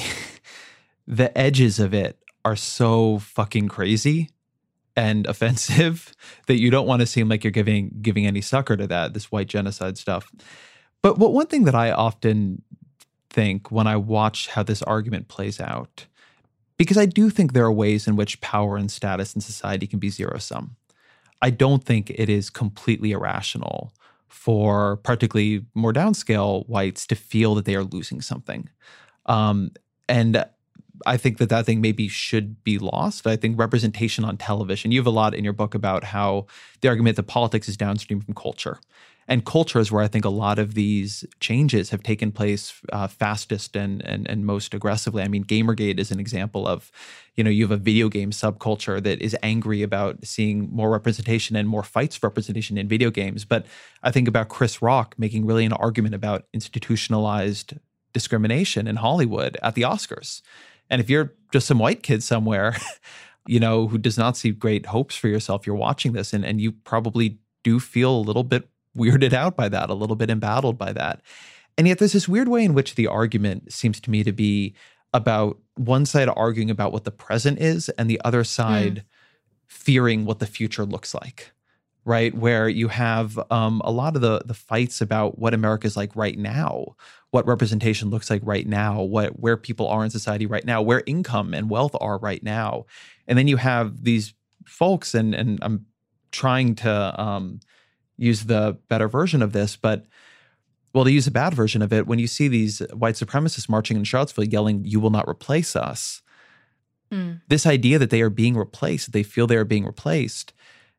the edges of it are so fucking crazy and offensive that you don't want to seem like you're giving any succor to that, this white genocide stuff. But one thing that I often think when I watch how this argument plays out, because I do think there are ways in which power and status in society can be zero-sum. I don't think it is completely irrational for particularly more downscale whites to feel that they are losing something. And I think that thing maybe should be lost. I think representation on television, you have a lot in your book about how the argument that politics is downstream from culture. And culture is where I think a lot of these changes have taken place fastest and most aggressively. I mean, Gamergate is an example of, you have a video game subculture that is angry about seeing more representation and more fights for representation in video games. But I think about Chris Rock making really an argument about institutionalized discrimination in Hollywood at the Oscars. And if you're just some white kid somewhere, who does not see great hopes for yourself, you're watching this and you probably do feel a little bit weirded out by that, a little bit embattled by that. And yet there's this weird way in which the argument seems to me to be about one side arguing about what the present is and the other side fearing what the future looks like, right? Where you have a lot of the fights about what America's like right now, what representation looks like right now, where people are in society right now, where income and wealth are right now. And then you have these folks, and I'm trying to use the better version of this, but to use a bad version of it, when you see these white supremacists marching in Charlottesville yelling, "You will not replace us," this idea that they are being replaced, they feel they are being replaced,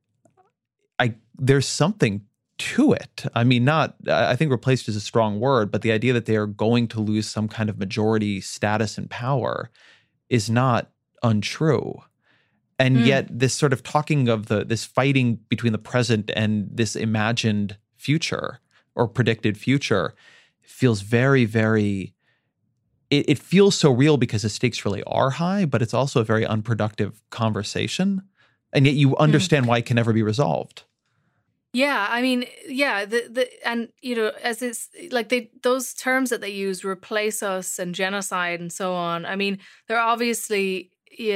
there's something to it. I mean, I think replaced is a strong word, but the idea that they are going to lose some kind of majority status and power is not untrue. And yet this sort of talking of this fighting between the present and this imagined future or predicted future feels very, very, it feels so real because the stakes really are high, but it's also a very unproductive conversation. And yet you understand why it can never be resolved. Yeah, I mean, yeah, and as it's like those terms that they use, replace us and genocide and so on. I mean, they're obviously,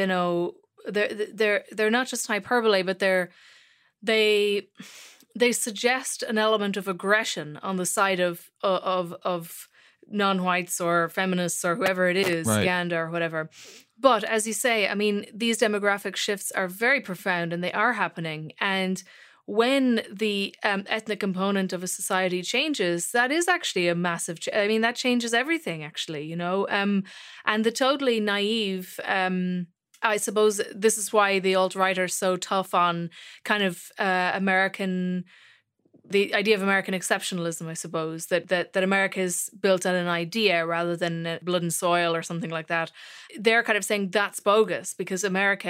they're not just hyperbole, but they suggest an element of aggression on the side of non-whites or feminists or whoever it is, right. Ganda or whatever. But as you say, I mean, these demographic shifts are very profound and they are happening. And when the ethnic component of a society changes, that is actually a massive I mean, that changes everything, actually, and the totally naive, I suppose this is why the alt-right are so tough on kind of the idea of American exceptionalism, I suppose, that America is built on an idea rather than blood and soil or something like that. They're kind of saying that's bogus because America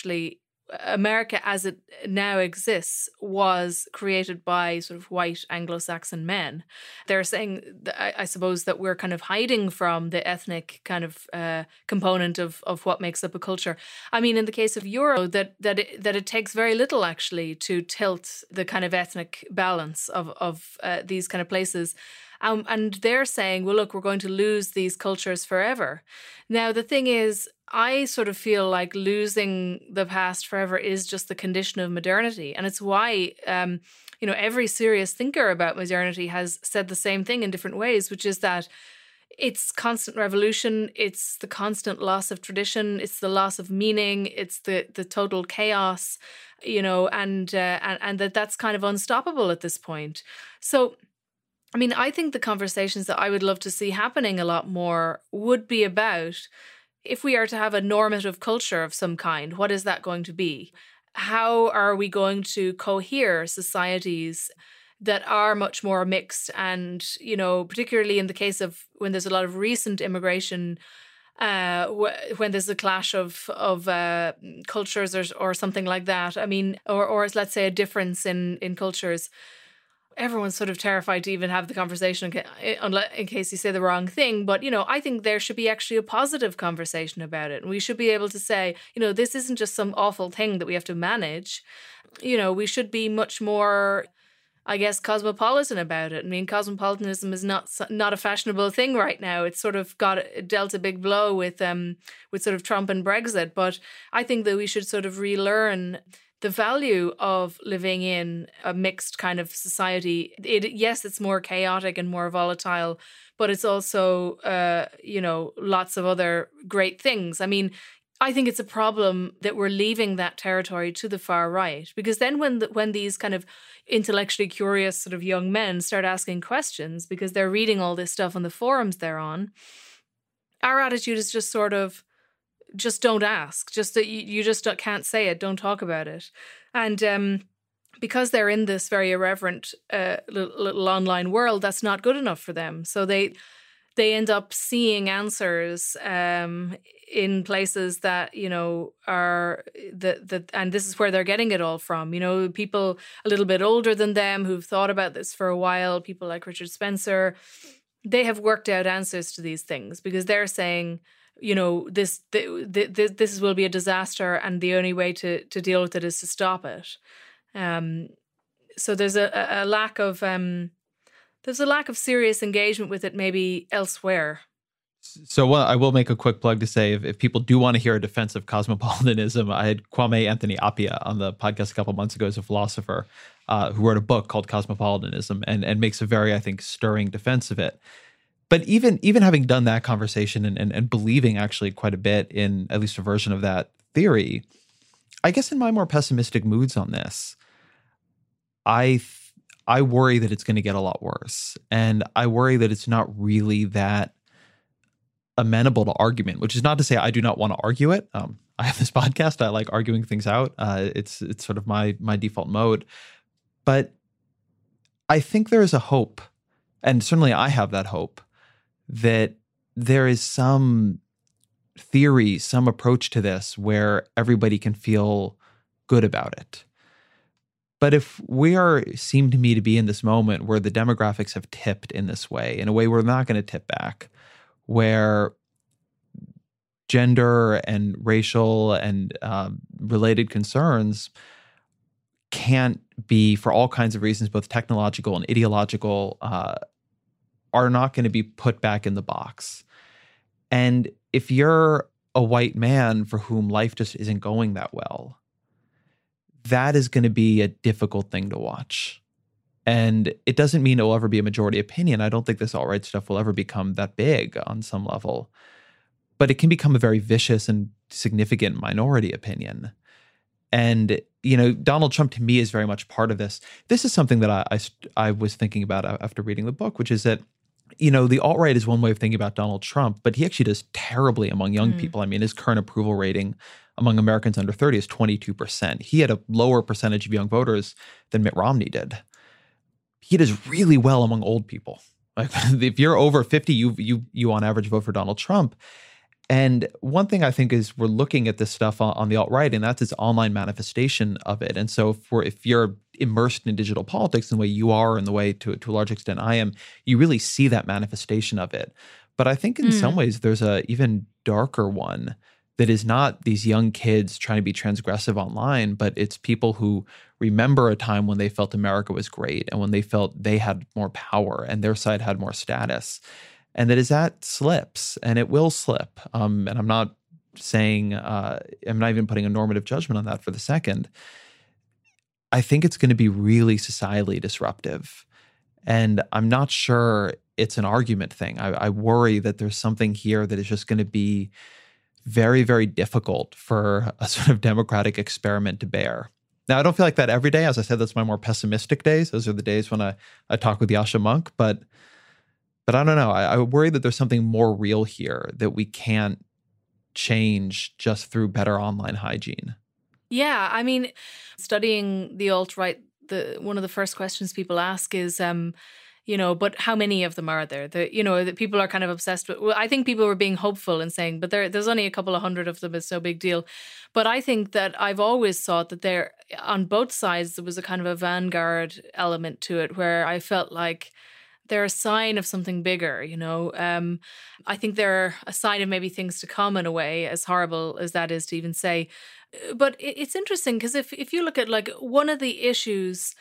as it now exists was created by sort of white Anglo-Saxon men. They're saying, I suppose, that we're kind of hiding from the ethnic kind of component of what makes up a culture. I mean, in the case of Euro, that it takes very little actually to tilt the kind of ethnic balance of these kind of places. And they're saying, well, look, we're going to lose these cultures forever. Now, the thing is, I sort of feel like losing the past forever is just the condition of modernity. And it's why, every serious thinker about modernity has said the same thing in different ways, which is that it's constant revolution, it's the constant loss of tradition, it's the loss of meaning, it's the total chaos, and that's kind of unstoppable at this point. So, I mean, I think the conversations that I would love to see happening a lot more would be about, if we are to have a normative culture of some kind, what is that going to be? How are we going to cohere societies that are much more mixed? And, particularly in the case of when there's a lot of recent immigration, when there's a clash of cultures or something like that. I mean, or let's say a difference in cultures. Everyone's sort of terrified to even have the conversation in case you say the wrong thing. But, I think there should be actually a positive conversation about it. And we should be able to say, this isn't just some awful thing that we have to manage. We should be much more, I guess, cosmopolitan about it. I mean, cosmopolitanism is not a fashionable thing right now. It's sort of dealt a big blow with sort of Trump and Brexit. But I think that we should sort of relearn the value of living in a mixed kind of society. Yes, it's more chaotic and more volatile, but it's also, lots of other great things. I mean, I think it's a problem that we're leaving that territory to the far right, because then when these kind of intellectually curious sort of young men start asking questions because they're reading all this stuff on the forums they're on, our attitude is just sort of, just don't ask. Just that you just can't say it. Don't talk about it. And because they're in this very irreverent little online world, that's not good enough for them. So they end up seeing answers in places that are and this is where they're getting it all from. People a little bit older than them who've thought about this for a while. People like Richard Spencer, they have worked out answers to these things because they're saying, this will be a disaster, and the only way to deal with it is to stop it. So there's a lack of serious engagement with it maybe elsewhere. So I will make a quick plug to say if people do want to hear a defense of cosmopolitanism, I had Kwame Anthony Appiah on the podcast a couple months ago as a philosopher who wrote a book called Cosmopolitanism and makes a very, I think, stirring defense of it. But even having done that conversation and believing actually quite a bit in at least a version of that theory, I guess in my more pessimistic moods on this, I worry that it's going to get a lot worse. And I worry that it's not really that amenable to argument, which is not to say I do not want to argue it. I have this podcast. I like arguing things out. It's sort of my default mode. But I think there is a hope, and certainly I have that hope, that there is some theory, some approach to this where everybody can feel good about it. But if seem to me to be in this moment where the demographics have tipped in this way, in a way we're not going to tip back, where gender and racial and related concerns can't be, for all kinds of reasons, both technological and ideological, are not going to be put back in the box. And if you're a white man for whom life just isn't going that well, that is going to be a difficult thing to watch. And it doesn't mean it will ever be a majority opinion. I don't think this alt-right stuff will ever become that big on some level. But it can become a very vicious and significant minority opinion. And, Donald Trump to me is very much part of this. This is something that I was thinking about after reading the book, which is that, the alt-right is one way of thinking about Donald Trump, but he actually does terribly among young people. I mean, his current approval rating among Americans under 30 is 22%. He had a lower percentage of young voters than Mitt Romney did. He does really well among old people. Like, if you're over 50, you on average vote for Donald Trump. And one thing I think is we're looking at this stuff on the alt-right, and that's its online manifestation of it. And so if you're immersed in digital politics in the way you are and the way to a large extent I am, you really see that manifestation of it. But I think in some ways there's a even darker one that is not these young kids trying to be transgressive online, but it's people who remember a time when they felt America was great and when they felt they had more power and their side had more status. And that as that slips, and it will slip, and I'm not saying, I'm not even putting a normative judgment on that for the second, I think it's going to be really societally disruptive. And I'm not sure it's an argument thing. I worry that there's something here that is just going to be very, very difficult for a sort of democratic experiment to bear. Now, I don't feel like that every day. As I said, that's my more pessimistic days. Those are the days when I talk with Yascha Mounk. But I don't know. I worry that there's something more real here that we can't change just through better online hygiene. Yeah, I mean, studying the alt-right, one of the first questions people ask is, but how many of them are there? That people are kind of obsessed with. Well, I think people were being hopeful and saying, but there's only a couple of hundred of them. It's no big deal. But I think that I've always thought that there, on both sides, there was a kind of a vanguard element to it where I felt like they're a sign of something bigger, I think they're a sign of maybe things to come in a way, as horrible as that is to even say. But it's interesting because if you look at like one of the issues,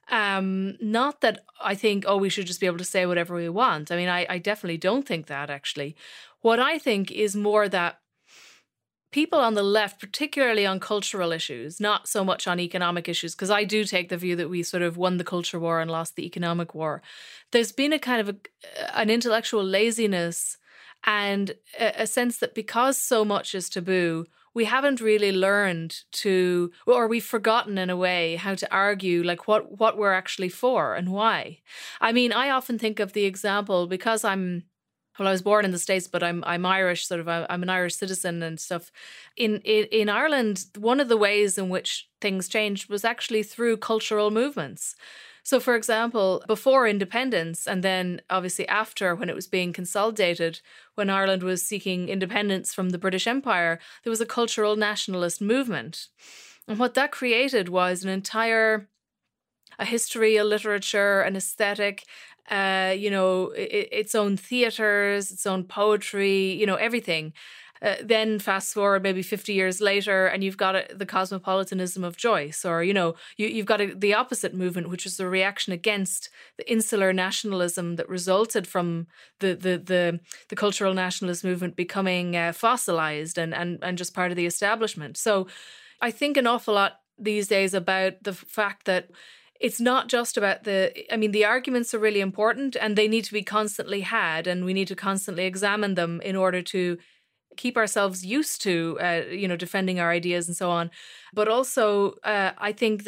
not that I think, we should just be able to say whatever we want. I mean, I definitely don't think that actually. What I think is more that people on the left, particularly on cultural issues, not so much on economic issues, because I do take the view that we sort of won the culture war and lost the economic war. There's been a kind of an intellectual laziness and a sense that because so much is taboo, we haven't really learned to, or we've forgotten in a way, how to argue like what we're actually for and why. I mean, I often think of the example because I was born in the States, but I'm Irish, sort of. I'm an Irish citizen and stuff. In Ireland, one of the ways in which things changed was actually through cultural movements. So, for example, before independence, and then obviously after, when it was being consolidated, when Ireland was seeking independence from the British Empire, there was a cultural nationalist movement. And what that created was a history, a literature, an aesthetic, its own theaters, its own poetry, everything. Then fast forward maybe 50 years later, and you've got the cosmopolitanism of Joyce, or, you've got the opposite movement, which is the reaction against the insular nationalism that resulted from the cultural nationalist movement becoming fossilized and just part of the establishment. So I think an awful lot these days about the fact that it's not just about the arguments are really important and they need to be constantly had, and we need to constantly examine them in order to keep ourselves used to, defending our ideas and so on. But also, I think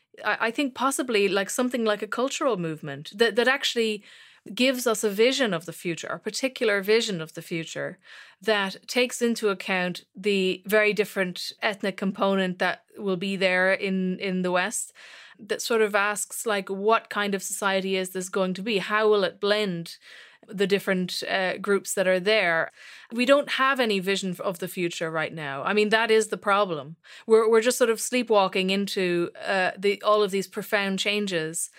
possibly like something like a cultural movement that actually gives us a vision of the future, a particular vision of the future that takes into account the very different ethnic component that will be there in the West, that sort of asks, like, what kind of society is this going to be? How will it blend the different groups that are there? We don't have any vision of the future right now. I mean, that is the problem. We're just sort of sleepwalking into all of these profound changes,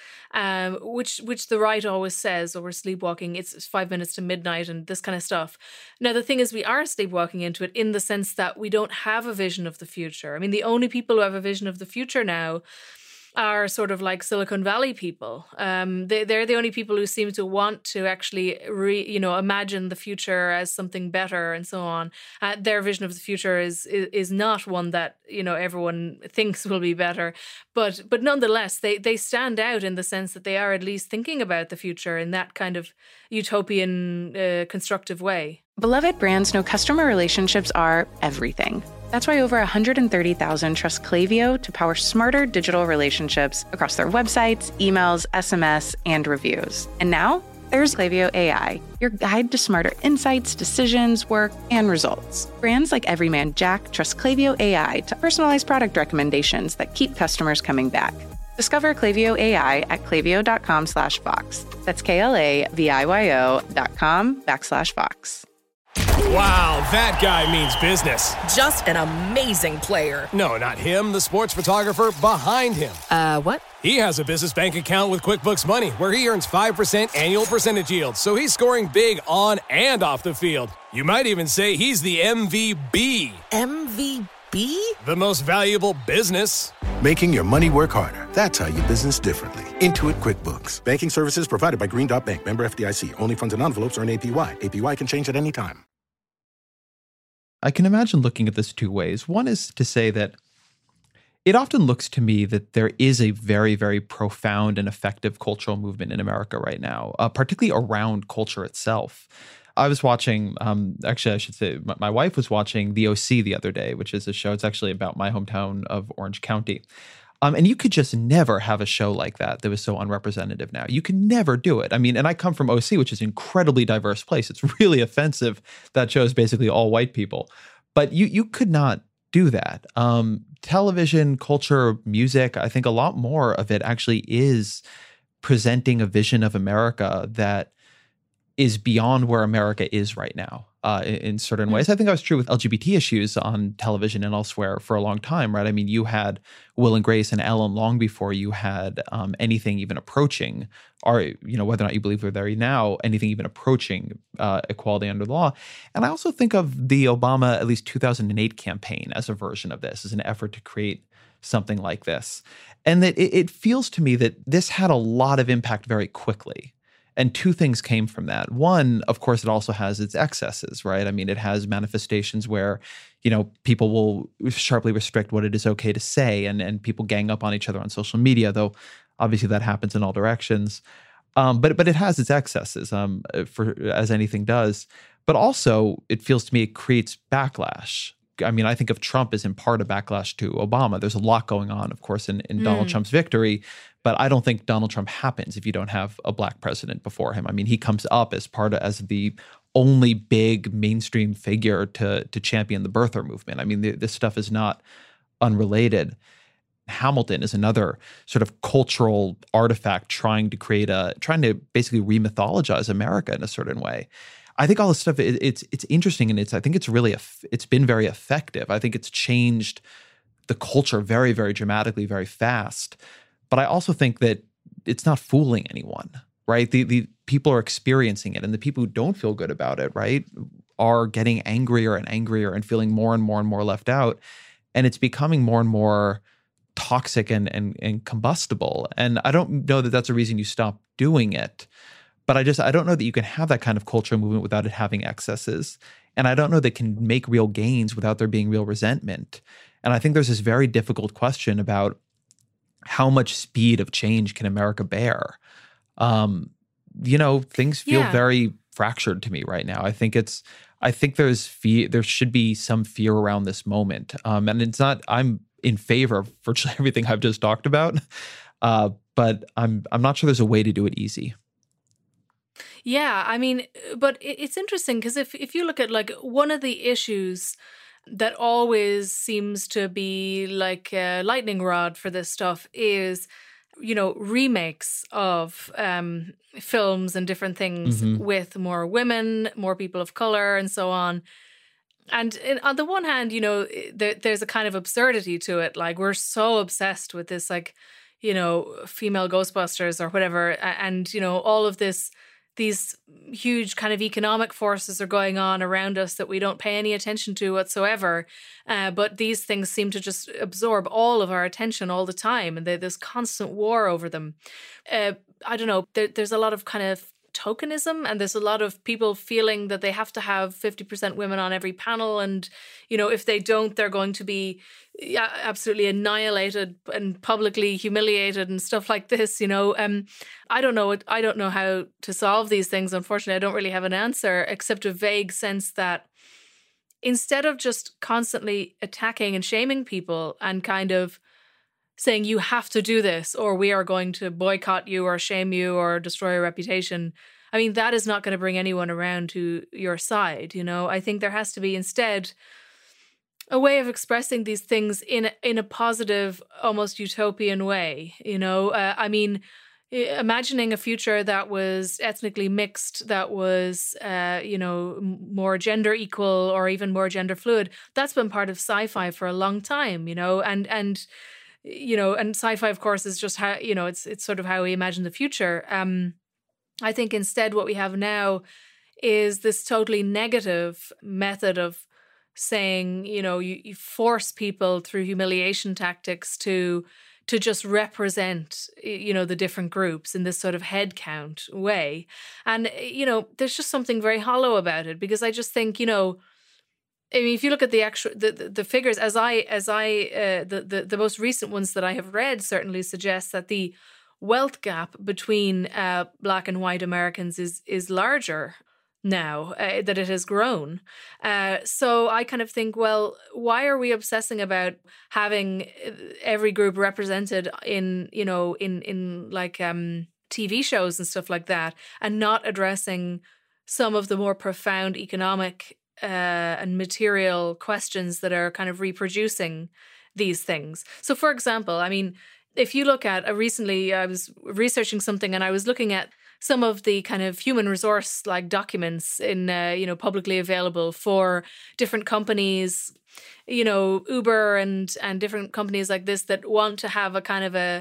which the right always says, or we're sleepwalking, it's 5 minutes to midnight and this kind of stuff. Now, the thing is, we are sleepwalking into it in the sense that we don't have a vision of the future. I mean, the only people who have a vision of the future now are sort of like Silicon Valley people. They're the only people who seem to want to actually, imagine the future as something better and so on. Their vision of the future is not one that everyone thinks will be better, but nonetheless, they stand out in the sense that they are at least thinking about the future in that kind of utopian, constructive way. Beloved brands know customer relationships are everything. That's why over 130,000 trust Klaviyo to power smarter digital relationships across their websites, emails, SMS, and reviews. And now, there's Klaviyo AI, your guide to smarter insights, decisions, work, and results. Brands like Everyman Jack trust Klaviyo AI to personalize product recommendations that keep customers coming back. Discover Klaviyo AI at klaviyo.com/Vox. That's KLAVIYO.com/Vox. Wow, that guy means business. Just an amazing player. No, not him, the sports photographer behind him. What? He has a business bank account with QuickBooks Money where he earns 5% annual percentage yield, so he's scoring big on and off the field. You might even say he's the MVB. MVB? The most valuable business. Making your money work harder. That's how you business differently. Intuit QuickBooks. Banking services provided by Green Dot Bank. Member FDIC. Only funds and envelopes earn APY. APY can change at any time. I can imagine looking at this two ways. One is to say that it often looks to me that there is a very, very profound and effective cultural movement in America right now, particularly around culture itself. I was watching, actually, I should say, my wife was watching The OC the other day, which is a show. It's actually about my hometown of Orange County. And you could just never have a show like that was so unrepresentative now. You can never do it. I mean, and I come from OC, which is an incredibly diverse place. It's really offensive. That show is basically all white people. But you could not do that. Television, culture, music, I think a lot more of it actually is presenting a vision of America that is beyond where America is right now in certain ways. I think that was true with LGBT issues on television and elsewhere for a long time, right? I mean, you had Will and Grace and Ellen long before you had anything even approaching, or, whether or not you believe we're there now, anything even approaching equality under the law. And I also think of the Obama, at least 2008 campaign as a version of this, as an effort to create something like this. And that it feels to me that this had a lot of impact very quickly. And two things came from that. One, of course, it also has its excesses, right? I mean, it has manifestations where, people will sharply restrict what it is okay to say, and people gang up on each other on social media, though obviously that happens in all directions. But it has its excesses, as anything does. But also, it feels to me it creates backlash. I mean, I think of Trump as in part a backlash to Obama. There's a lot going on, of course, in Donald Trump's victory. But I don't think Donald Trump happens if you don't have a black president before him. I mean, he comes up as the only big mainstream figure to champion the birther movement. I mean, this stuff is not unrelated. Hamilton is another sort of cultural artifact trying to basically remythologize America in a certain way. I think all this stuff, it's interesting, and I think it's been very effective. I think it's changed the culture very, very dramatically, very fast. But I also think that it's not fooling anyone, right? The people are experiencing it, and the people who don't feel good about it, right? are getting angrier and angrier and feeling more and more and more left out. And it's becoming more and more toxic and combustible. And I don't know that that's a reason you stop doing it. But I don't know that you can have that kind of cultural movement without it having excesses. And I don't know that it can make real gains without there being real resentment. And I think there's this very difficult question about how much speed of change can America bear? Things feel very fractured to me right now. I think there's fear. There should be some fear around this moment. And it's not. I'm in favor of virtually everything I've just talked about, but I'm not sure there's a way to do it easy. Yeah, I mean, but it's interesting because if you look at like one of the issues that always seems to be like a lightning rod for this stuff is, remakes of films and different things with more women, more people of color, and so on. And on the one hand, there's a kind of absurdity to it. Like, we're so obsessed with this, like, female Ghostbusters or whatever. And, all of these huge kind of economic forces are going on around us that we don't pay any attention to whatsoever. But these things seem to just absorb all of our attention all the time. And there's constant war over them. I don't know. There's a lot of kind of tokenism, and there's a lot of people feeling that they have to have 50% women on every panel. And, if they don't, they're going to be absolutely annihilated and publicly humiliated and stuff like this. I don't know how to solve these things. Unfortunately, I don't really have an answer, except a vague sense that instead of just constantly attacking and shaming people and kind of saying you have to do this or we are going to boycott you or shame you or destroy your reputation, I mean, that is not going to bring anyone around to your side. I think there has to be instead a way of expressing these things in a positive, almost utopian way. I mean, imagining a future that was ethnically mixed, that was, more gender equal or even more gender fluid, that's been part of sci-fi for a long time, and sci-fi, of course, is just how, it's sort of how we imagine the future. I think instead what we have now is this totally negative method of saying, you force people through humiliation tactics to just represent, the different groups in this sort of head count way. And, there's just something very hollow about it, because I just think, I mean, if you look at the actual the figures, the most recent ones that I have read certainly suggest that the wealth gap between Black and white Americans is larger now, that it has grown. So I kind of think, well, why are we obsessing about having every group represented in like TV shows and stuff like that, and not addressing some of the more profound economic and material questions that are kind of reproducing these things? So, for example, I mean, if you look at recently, I was researching something and I was looking at some of the kind of human resource like documents in publicly available for different companies, Uber and different companies like this that want to have a kind of a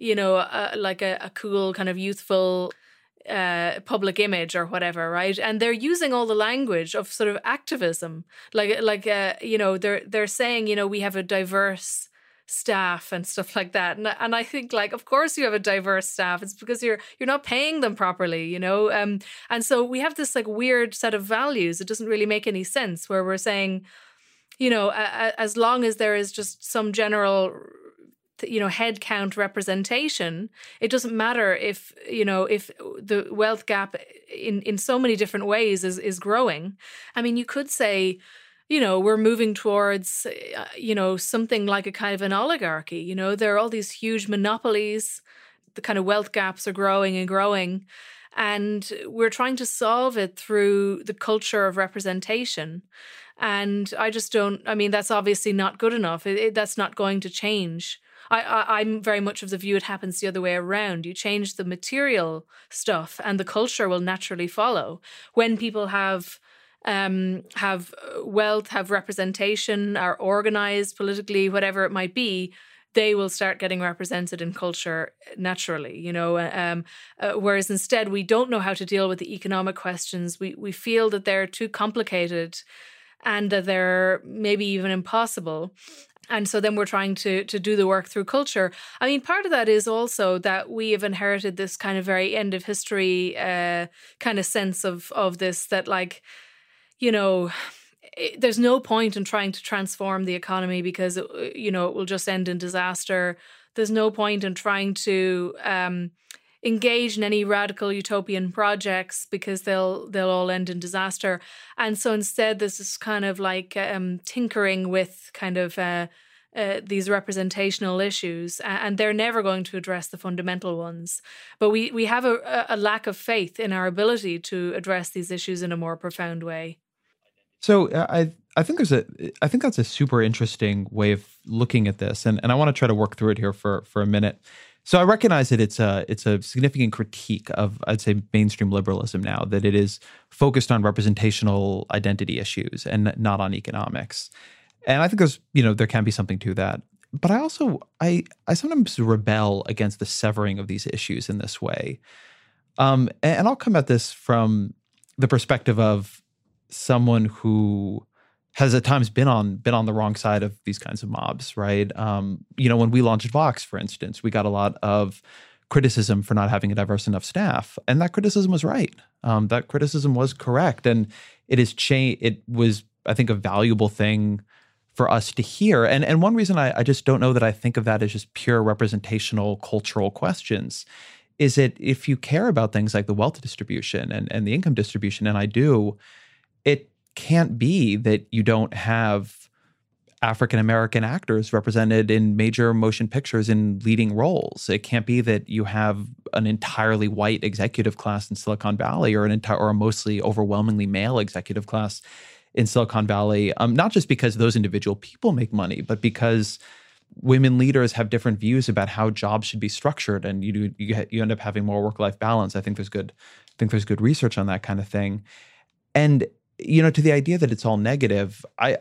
cool kind of youthful public image or whatever, right? And they're using all the language of sort of activism, they're saying, we have a diverse staff and stuff like that, and I think, like, of course you have a diverse staff. It's because you're not paying them properly, and so we have this like weird set of values. It doesn't really make any sense, where we're saying, as long as there is just some general head count representation, it doesn't matter if the wealth gap in so many different ways is growing. I mean, you could say, we're moving towards, something like a kind of an oligarchy. There are all these huge monopolies. The kind of wealth gaps are growing and growing. And we're trying to solve it through the culture of representation. And I just that's obviously not good enough. That's not going to change. I'm very much of the view it happens the other way around. You change the material stuff and the culture will naturally follow. When people have wealth, have representation, are organized politically, whatever it might be, they will start getting represented in culture naturally, whereas instead we don't know how to deal with the economic questions. We feel that they're too complicated and that they're maybe even impossible. And so then we're trying to do the work through culture. I mean, part of that is also that we have inherited this kind of very end of history kind of sense of this, that there's no point in trying to transform the economy because, it will just end in disaster. There's no point in trying to engage in any radical utopian projects because they'll all end in disaster. And so instead, this is kind of like tinkering with kind of these representational issues, and they're never going to address the fundamental ones. But we have a lack of faith in our ability to address these issues in a more profound way. So I think that's a super interesting way of looking at this, and I want to try to work through it here for a minute. So I recognize that it's a significant critique of, I'd say, mainstream liberalism now, that it is focused on representational identity issues and not on economics. And I think there can be something to that. But I sometimes rebel against the severing of these issues in this way. And I'll come at this from the perspective of someone who has at times been on the wrong side of these kinds of mobs, right? When we launched Vox, for instance, we got a lot of criticism for not having a diverse enough staff, and that criticism was right. That criticism was correct, and it was, I think, a valuable thing for us to hear. And one reason I just don't know that I think of that as just pure representational cultural questions is that if you care about things like the wealth distribution and the income distribution, and I do, it can't be that you don't have African-American actors represented in major motion pictures in leading roles. It can't be that you have an entirely white executive class in Silicon Valley or a mostly overwhelmingly male executive class in Silicon Valley, not just because those individual people make money, but because women leaders have different views about how jobs should be structured, and you end up having more work-life balance. I think there's good research on that kind of thing. And to the idea that it's all negative, I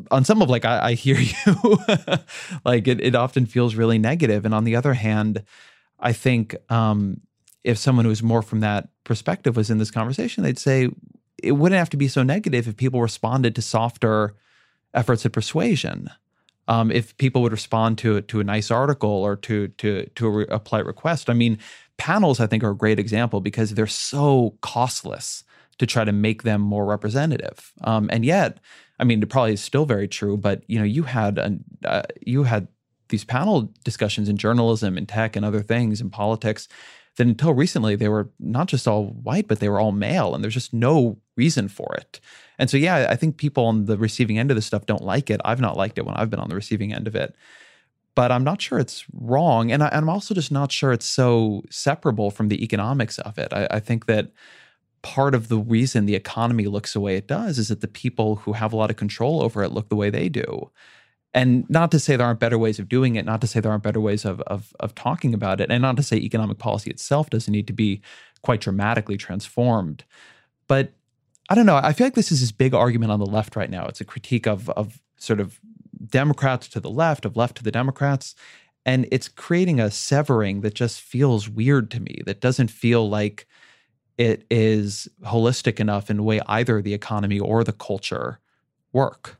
hear you. Like it often feels really negative. And on the other hand, I think if someone who's more from that perspective was in this conversation, they'd say it wouldn't have to be so negative if people responded to softer efforts at persuasion. If people would respond to a nice article or to a polite request. I mean, panels, I think, are a great example because they're so costless to try to make them more representative. And yet, I mean, it probably is still very true, but you had these panel discussions in journalism and tech and other things in politics that until recently they were not just all white, but they were all male, and there's just no reason for it. And so, yeah, I think people on the receiving end of this stuff don't like it. I've not liked it when I've been on the receiving end of it. But I'm not sure it's wrong. And I'm also just not sure it's so separable from the economics of it. I think that part of the reason the economy looks the way it does is that the people who have a lot of control over it look the way they do. And not to say there aren't better ways of doing it, not to say there aren't better ways of talking about it, and not to say economic policy itself doesn't need to be quite dramatically transformed. But I don't know. I feel like this is this big argument on the left right now. It's a critique of sort of Democrats to the left, of left to the Democrats. And it's creating a severing that just feels weird to me, that doesn't feel like it is holistic enough in the way either the economy or the culture work.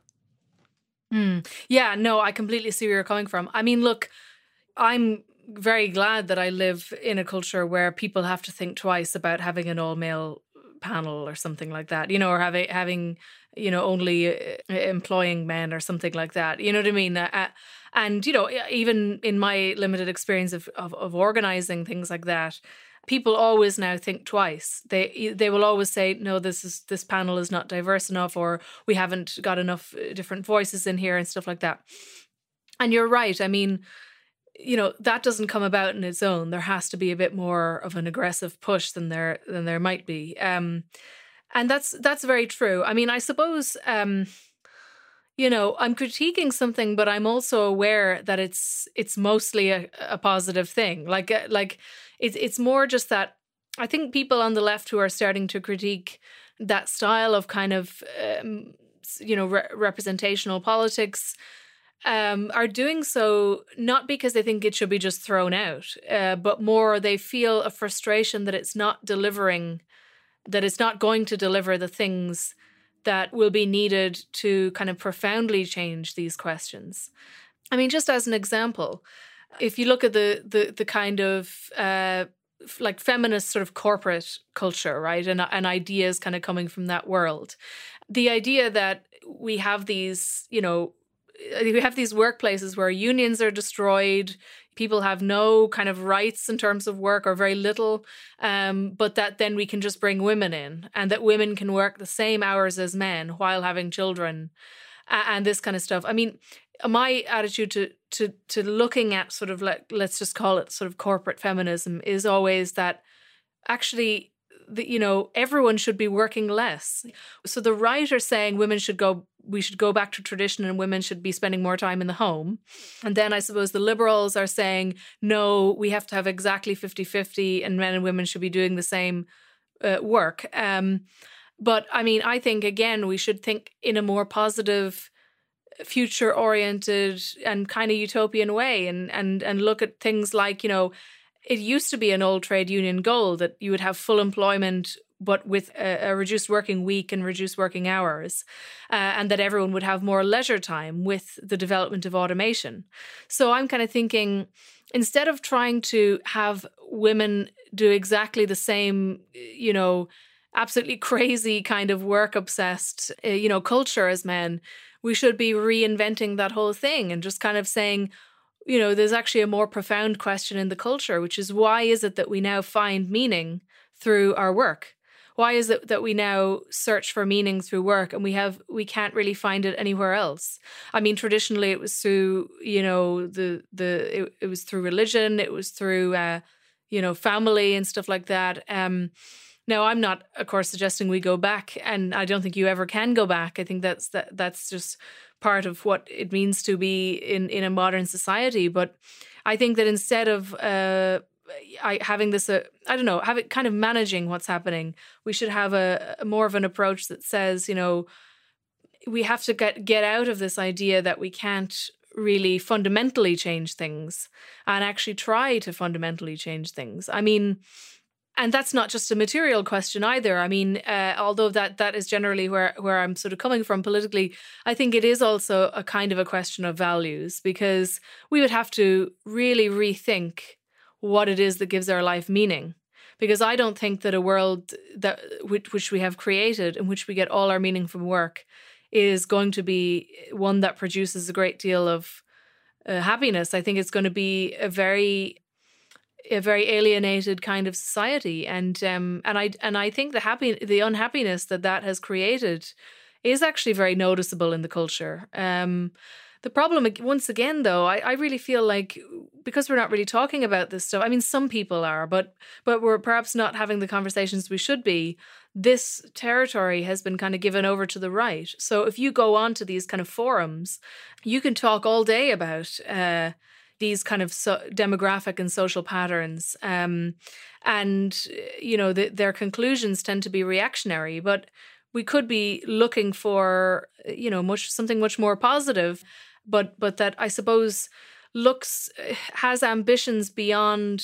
Yeah, no, I completely see where you're coming from. I mean, look, I'm very glad that I live in a culture where people have to think twice about having an all-male panel or something like that, or having only employing men or something like that. You know what I mean? And, even in my limited experience of organizing things like that, people always now think twice. They will always say, no, this panel is not diverse enough, or we haven't got enough different voices in here and stuff like that. And you're right. I mean, that doesn't come about on its own. There has to be a bit more of an aggressive push than there might be. And that's very true. I mean, I suppose, I'm critiquing something, but I'm also aware that it's mostly a positive thing. Like it's more just that I think people on the left who are starting to critique that style of kind of, representational politics are doing so not because they think it should be just thrown out, but more they feel a frustration that it's not delivering, that it's not going to deliver the things that will be needed to kind of profoundly change these questions. I mean, just as an example, if you look at the kind of like feminist sort of corporate culture, right, and ideas kind of coming from that world, the idea that we have these, you know, we have these workplaces where unions are destroyed, people have no kind of rights in terms of work or very little, but that then we can just bring women in and that women can work the same hours as men while having children and this kind of stuff. I mean, my attitude to looking at sort of like, let's just call it sort of corporate feminism is always that actually, you know, everyone should be working less. So the right are saying we should go back to tradition and women should be spending more time in the home. And then I suppose the liberals are saying, no, we have to have exactly 50-50 and men and women should be doing the same work. But I mean, I think, again, we should think in a more positive, future-oriented and kind of utopian way and look at things like, you know, it used to be an old trade union goal that you would have full employment but with a reduced working week and reduced working hours, and that everyone would have more leisure time with the development of automation. So I'm kind of thinking, instead of trying to have women do exactly the same, you know, absolutely crazy kind of work-obsessed, you know, culture as men, we should be reinventing that whole thing and just kind of saying, you know, there's actually a more profound question in the culture, which is, why is it that we now find meaning through our work? Why is it that we now search for meaning through work and we can't really find it anywhere else? I mean, traditionally it was through, you know, it was through religion, it was through, you know, family and stuff like that. Now, I'm not, of course, suggesting we go back, and I don't think you ever can go back. I think that's just part of what it means to be in a modern society. But I think that instead of having this, have it kind of managing what's happening, we should have a more of an approach that says, you know, we have to get out of this idea that we can't really fundamentally change things and actually try to fundamentally change things. I mean, and that's not just a material question either. I mean, although that is generally where I'm sort of coming from politically, I think it is also a kind of a question of values, because we would have to really rethink what it is that gives our life meaning. Because I don't think that a world that which we have created, in which we get all our meaning from work, is going to be one that produces a great deal of happiness. I think it's going to be a very alienated kind of society, and I think the unhappiness that has created is actually very noticeable in the culture. The problem, once again, though, I really feel like, because we're not really talking about this stuff, I mean, some people are, but we're perhaps not having the conversations we should be. This territory has been kind of given over to the right. So if you go on to these kind of forums, you can talk all day about these kind of demographic and social patterns. And, you know, their conclusions tend to be reactionary, but we could be looking for, you know, something much more positive, but that I suppose has ambitions beyond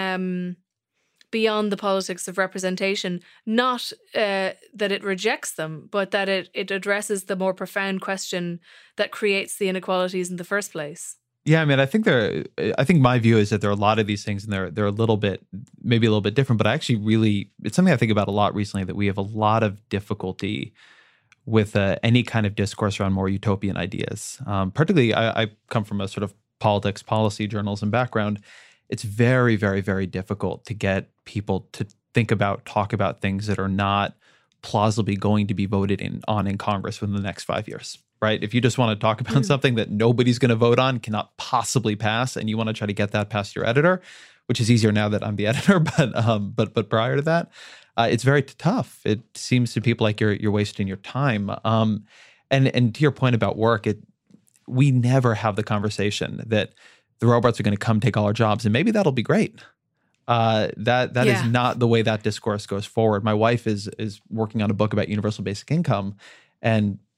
the politics of representation, not that it rejects them, but that it addresses the more profound question that creates the inequalities in the first place. Yeah, I mean, I think my view is that there are a lot of these things, and they're maybe a little bit different. But I actually it's something I think about a lot recently, that we have a lot of difficulty with any kind of discourse around more utopian ideas. Particularly, I come from a sort of politics, policy, journalism background. It's very, very, very difficult to get people to talk about things that are not plausibly going to be voted on in Congress within the next 5 years. Right? If you just want to talk about something that nobody's going to vote on, cannot possibly pass, and you want to try to get that past your editor, which is easier now that I'm the editor, but prior to that, it's very tough. It seems to people like you're wasting your time. And to your point about work, we never have the conversation that the robots are going to come take all our jobs, and maybe that'll be great. That is not the way that discourse goes forward. My wife is working on a book about universal basic income, and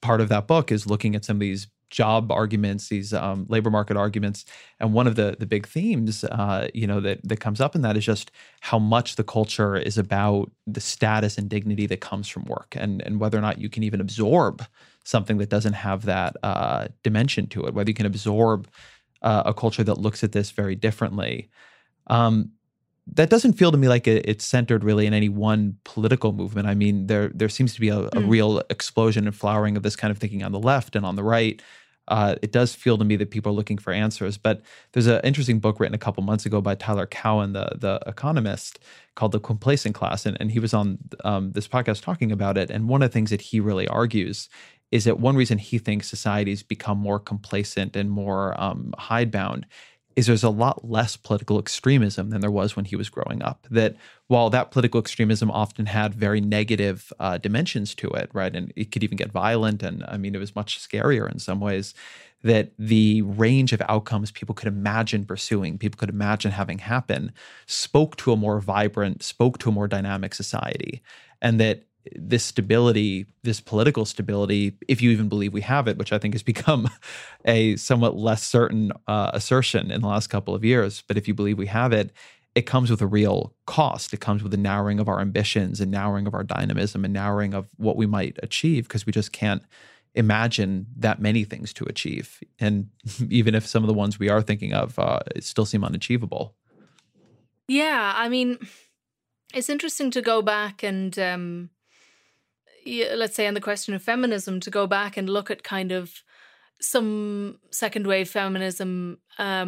part of that book is looking at some of these job arguments, these labor market arguments. And one of the big themes, that comes up in that is just how much the culture is about the status and dignity that comes from work, and whether or not you can even absorb something that doesn't have that dimension to it, whether you can absorb a culture that looks at this very differently. That doesn't feel to me like it's centered really in any one political movement. I mean, there seems to be a real explosion and flowering of this kind of thinking on the left and on the right. It does feel to me that people are looking for answers. But there's an interesting book written a couple months ago by Tyler Cowen, the economist, called The Complacent Class. And he was on this podcast talking about it. And one of the things that he really argues is that one reason he thinks society's become more complacent and more hidebound is there's a lot less political extremism than there was when he was growing up. That while that political extremism often had very negative dimensions to it, right, and it could even get violent, and I mean, it was much scarier in some ways, that the range of outcomes people could imagine pursuing, people could imagine having happen, spoke to a more vibrant, spoke to a more dynamic society. And that this stability, this political stability, if you even believe we have it, which I think has become a somewhat less certain assertion in the last couple of years, but if you believe we have it, it comes with a real cost. It comes with a narrowing of our ambitions and narrowing of our dynamism and narrowing of what we might achieve, because we just can't imagine that many things to achieve. And even if some of the ones we are thinking of still seem unachievable. Yeah, I mean, it's interesting to go back and let's say on the question of feminism, to go back and look at kind of some second wave feminism.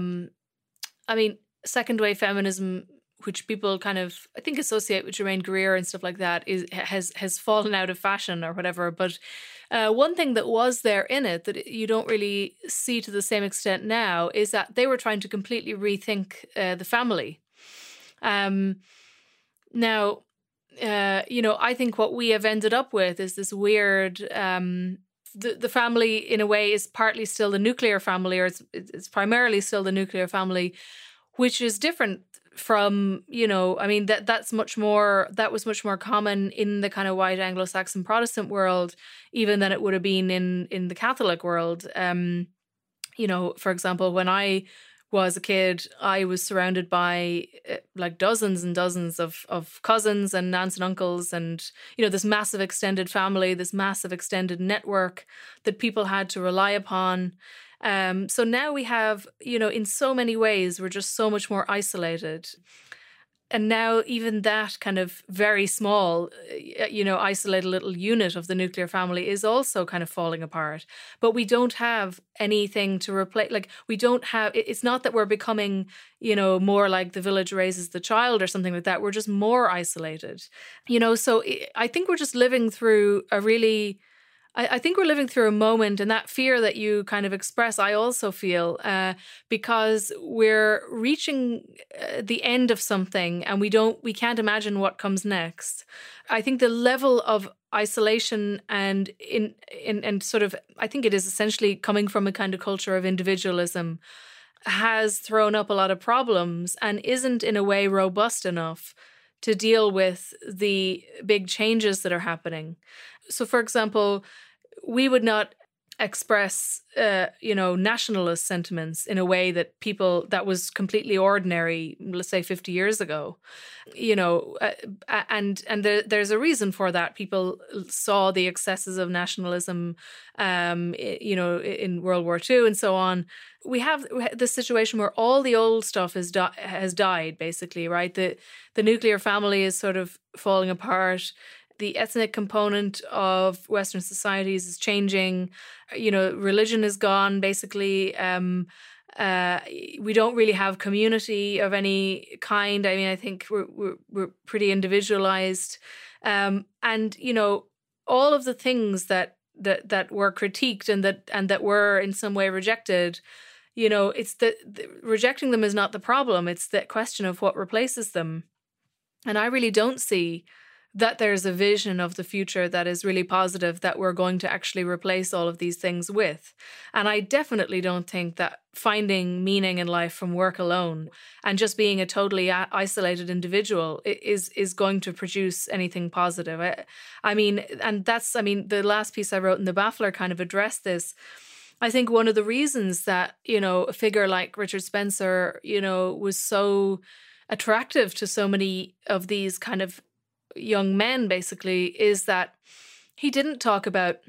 Second wave feminism, which people kind of, I think, associate with Germaine Greer and stuff like that, has fallen out of fashion or whatever. But one thing that was there in it that you don't really see to the same extent now is that they were trying to completely rethink the family. Now, I think what we have ended up with is this weird, the family in a way is partly still the nuclear family, or it's primarily still the nuclear family, which is different from, that was much more common in the kind of white Anglo-Saxon Protestant world, even than it would have been in the Catholic world. For example, when I was a kid, I was surrounded by like dozens and dozens of cousins and aunts and uncles, and this massive extended family, this massive extended network that people had to rely upon. So now we have, in so many ways, we're just so much more isolated. And now even that kind of very small, isolated little unit of the nuclear family is also kind of falling apart. But we don't have anything to replace. Like, we don't have, it's not that we're becoming, more like The Village Raises the Child or something like that. We're just more isolated. So I think we're just living through I think we're living through a moment, and that fear that you kind of express, I also feel, because we're reaching the end of something and we can't imagine what comes next. I think the level of isolation and sort of, I think it is essentially coming from a kind of culture of individualism, has thrown up a lot of problems and isn't in a way robust enough to deal with the big changes that are happening. So, for example, we would not express, nationalist sentiments in a way that was completely ordinary, let's say 50 years ago, and there's a reason for that. People saw the excesses of nationalism, in World War II and so on. We have this situation where all the old stuff has died, basically, right? The nuclear family is sort of falling apart. The ethnic component of Western societies is changing. Religion is gone, basically. We don't really have community of any kind. I mean, I think we're pretty individualized. And all of the things that were critiqued and that were in some way rejected, it's rejecting them is not the problem. It's the question of what replaces them. And I really don't see that there's a vision of the future that is really positive that we're going to actually replace all of these things with. And I definitely don't think that finding meaning in life from work alone and just being a totally isolated individual is going to produce anything positive. I mean, the last piece I wrote in The Baffler kind of addressed this. I think one of the reasons that, a figure like Richard Spencer, was so attractive to so many of these kind of young men, basically, is that he didn't talk about,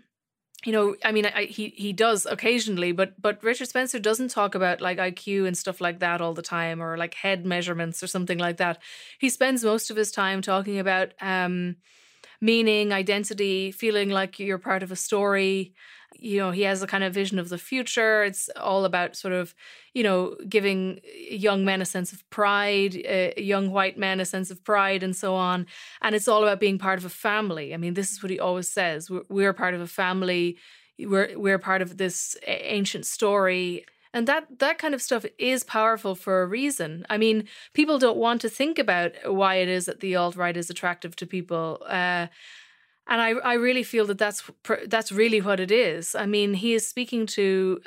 he does occasionally, but Richard Spencer doesn't talk about like IQ and stuff like that all the time, or like head measurements or something like that. He spends most of his time talking about meaning, identity, feeling like you're part of a story. He has a kind of vision of the future. It's all about sort of, giving young men a sense of pride, young white men a sense of pride, and so on. And it's all about being part of a family. I mean, this is what he always says. We're part of a family. We're part of this ancient story. And that kind of stuff is powerful for a reason. I mean, people don't want to think about why it is that the alt-right is attractive to people. And I really feel that that's really what it is. I mean, he is speaking to,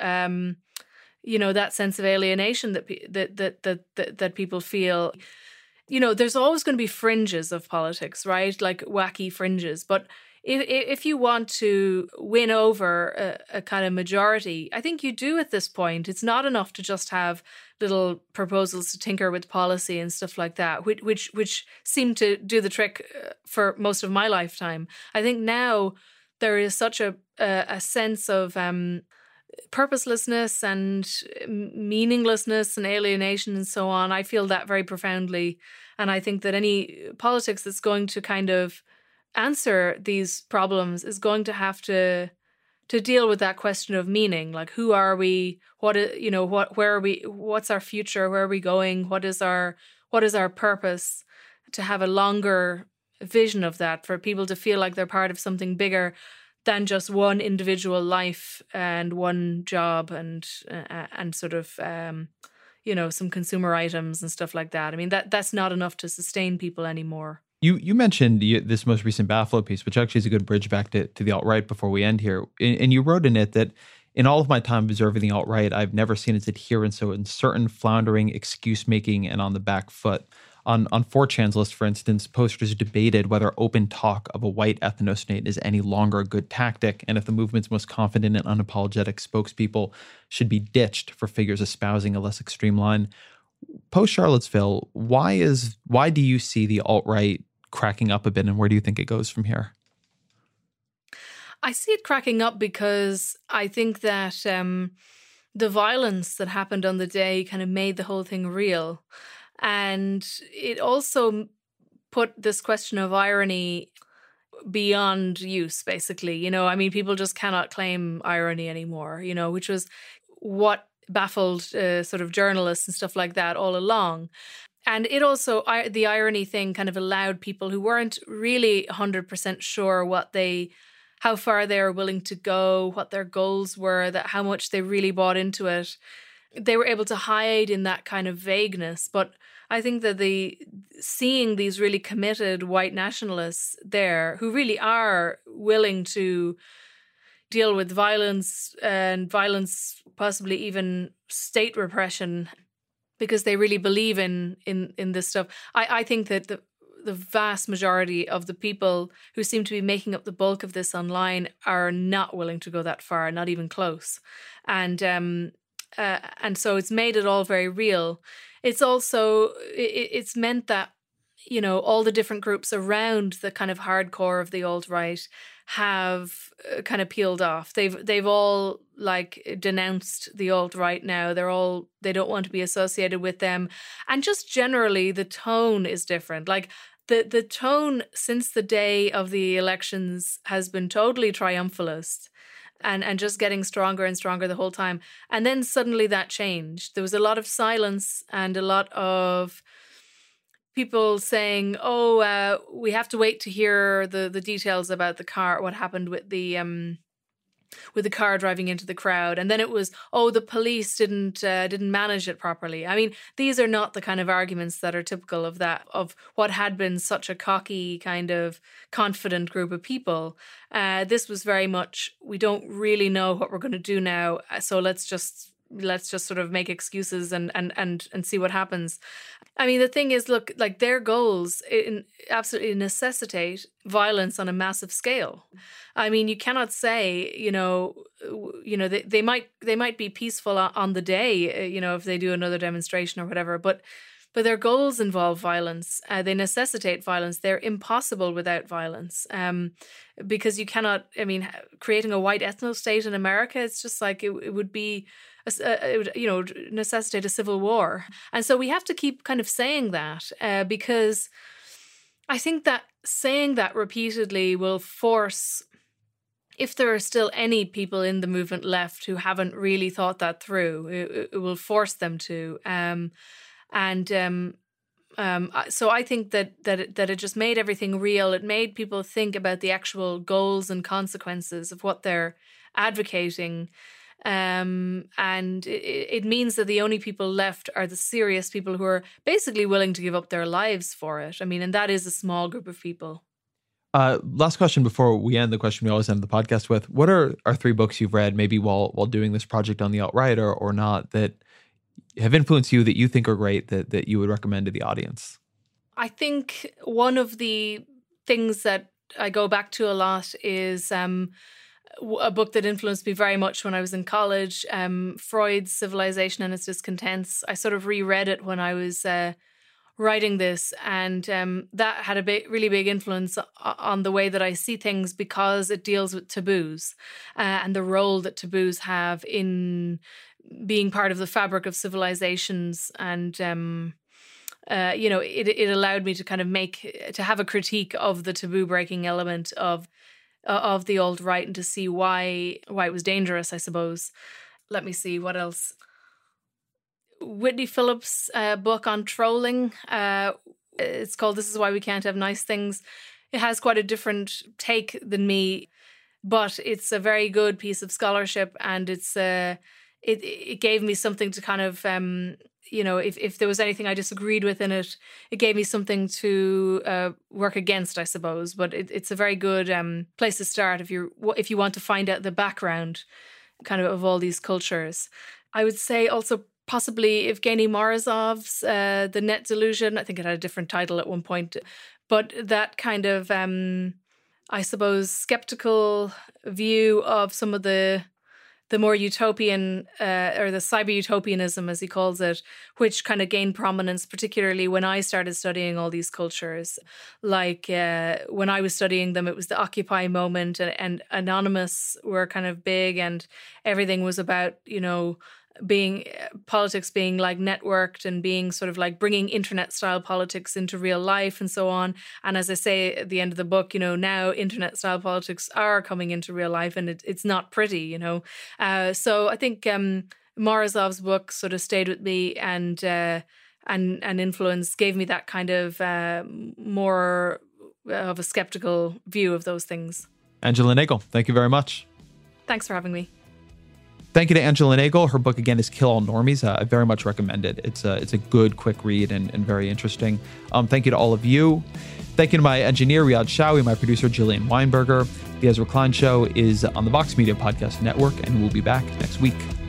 that sense of alienation that people feel. There's always going to be fringes of politics, right? Like wacky fringes. But if you want to win over a kind of majority, I think you do at this point. It's not enough to just have little proposals to tinker with policy and stuff like that, which seem to do the trick for most of my lifetime. I think now there is such a sense of purposelessness and meaninglessness and alienation and so on. I feel that very profoundly. And I think that any politics that's going to kind of answer these problems is going to have to deal with that question of meaning. Like, who are we? Where are we? What's our future? Where are we going? What is our purpose? To have a longer vision of that, for people to feel like they're part of something bigger than just one individual life and one job and sort of some consumer items and stuff like that. I mean, that's not enough to sustain people anymore. You mentioned this most recent Baffler piece, which actually is a good bridge back to the alt-right before we end here. And you wrote in it that in all of my time observing the alt-right, I've never seen its adherents so uncertain, floundering, excuse-making, and on the back foot. On 4chan's list, for instance, posters debated whether open talk of a white ethno-state is any longer a good tactic, and if the movement's most confident and unapologetic spokespeople should be ditched for figures espousing a less extreme line. Post-Charlottesville, why do you see the alt-right cracking up a bit, and where do you think it goes from here? I see it cracking up because I think that the violence that happened on the day kind of made the whole thing real. And it also put this question of irony beyond use, basically. People just cannot claim irony anymore, which was what baffled sort of journalists and stuff like that all along. And it also, the irony thing kind of allowed people who weren't really 100% sure how far they were willing to go, what their goals were, how much they really bought into it. They were able to hide in that kind of vagueness. But I think that seeing these really committed white nationalists there who really are willing to deal with violence and possibly even state repression, because they really believe in this stuff. I think that the vast majority of the people who seem to be making up the bulk of this online are not willing to go that far, not even close. And so it's made it all very real. It's also, it's meant that, all the different groups around the kind of hardcore of the alt-right have kind of peeled off. They've all denounced the alt-right now. They don't want to be associated with them. And just generally the tone is different. Like the tone since the day of the elections has been totally triumphalist. And just getting stronger and stronger the whole time. And then suddenly that changed. There was a lot of silence and a lot of people saying, we have to wait to hear the details about the car, what happened with the with a car driving into the crowd, and then it was, oh, the police didn't manage it properly. I mean, these are not the kind of arguments that are typical of what had been such a cocky, kind of confident group of people. This was very much, we don't really know what we're going to do now, so let's just sort of make excuses and see what happens. I mean, the thing is, look, like their goals absolutely necessitate violence on a massive scale. I mean, you cannot say, they might be peaceful on the day, if they do another demonstration or whatever, but their goals involve violence. They necessitate violence. They're impossible without violence. Because you cannot, I mean, creating a white ethno-state in America, it's just like it would be, it would, necessitate a civil war. And so we have to keep kind of saying that because I think that saying that repeatedly will force, if there are still any people in the movement left who haven't really thought that through, it will force them to. So I think that it just made everything real. It made people think about the actual goals and consequences of what they're advocating. And it means that the only people left are the serious people who are basically willing to give up their lives for it. I mean, and that is a small group of people. Last question before we end, the question we always end the podcast with. What are 3 books you've read, maybe while doing this project on the alt-right or not, that have influenced you, that you think are great, that you would recommend to the audience? I think one of the things that I go back to a lot is a book that influenced me very much when I was in college, Freud's Civilization and Its Discontents. I sort of reread it when I was writing this, and that had a really big influence on the way that I see things, because it deals with taboos and the role that taboos have in being part of the fabric of civilizations. And it allowed me to kind of have a critique of the taboo breaking element of the alt-right, and to see why it was dangerous, I suppose. Let me see, what else? Whitney Phillips' book on trolling. It's called This Is Why We Can't Have Nice Things. It has quite a different take than me, but it's a very good piece of scholarship, and it gave me something to kind of, if there was anything I disagreed with in it, it gave me something to work against, I suppose. But it's a very good place to start if you want to find out the background kind of all these cultures. I would say also possibly Evgeny Morozov's The Net Delusion. I think it had a different title at one point. But that kind of, I suppose, skeptical view of some of the more utopian or the cyber-utopianism, as he calls it, which kind of gained prominence, particularly when I started studying all these cultures. Like when I was studying them, it was the Occupy moment, and Anonymous were kind of big, and everything was about, politics being like networked and being sort of like bringing internet style politics into real life and so on. And as I say at the end of the book, now internet style politics are coming into real life, and it's not pretty, So I think Morozov's book sort of stayed with me and influence, gave me that kind of more of a skeptical view of those things. Angela Nagle, thank you very much. Thanks for having me. Thank you to Angela Nagle. Her book, again, is Kill All Normies. I very much recommend it. It's a good, quick read and very interesting. Thank you to all of you. Thank you to my engineer, Riyadh Shawi, my producer, Jillian Weinberger. The Ezra Klein Show is on the Vox Media Podcast Network, and we'll be back next week.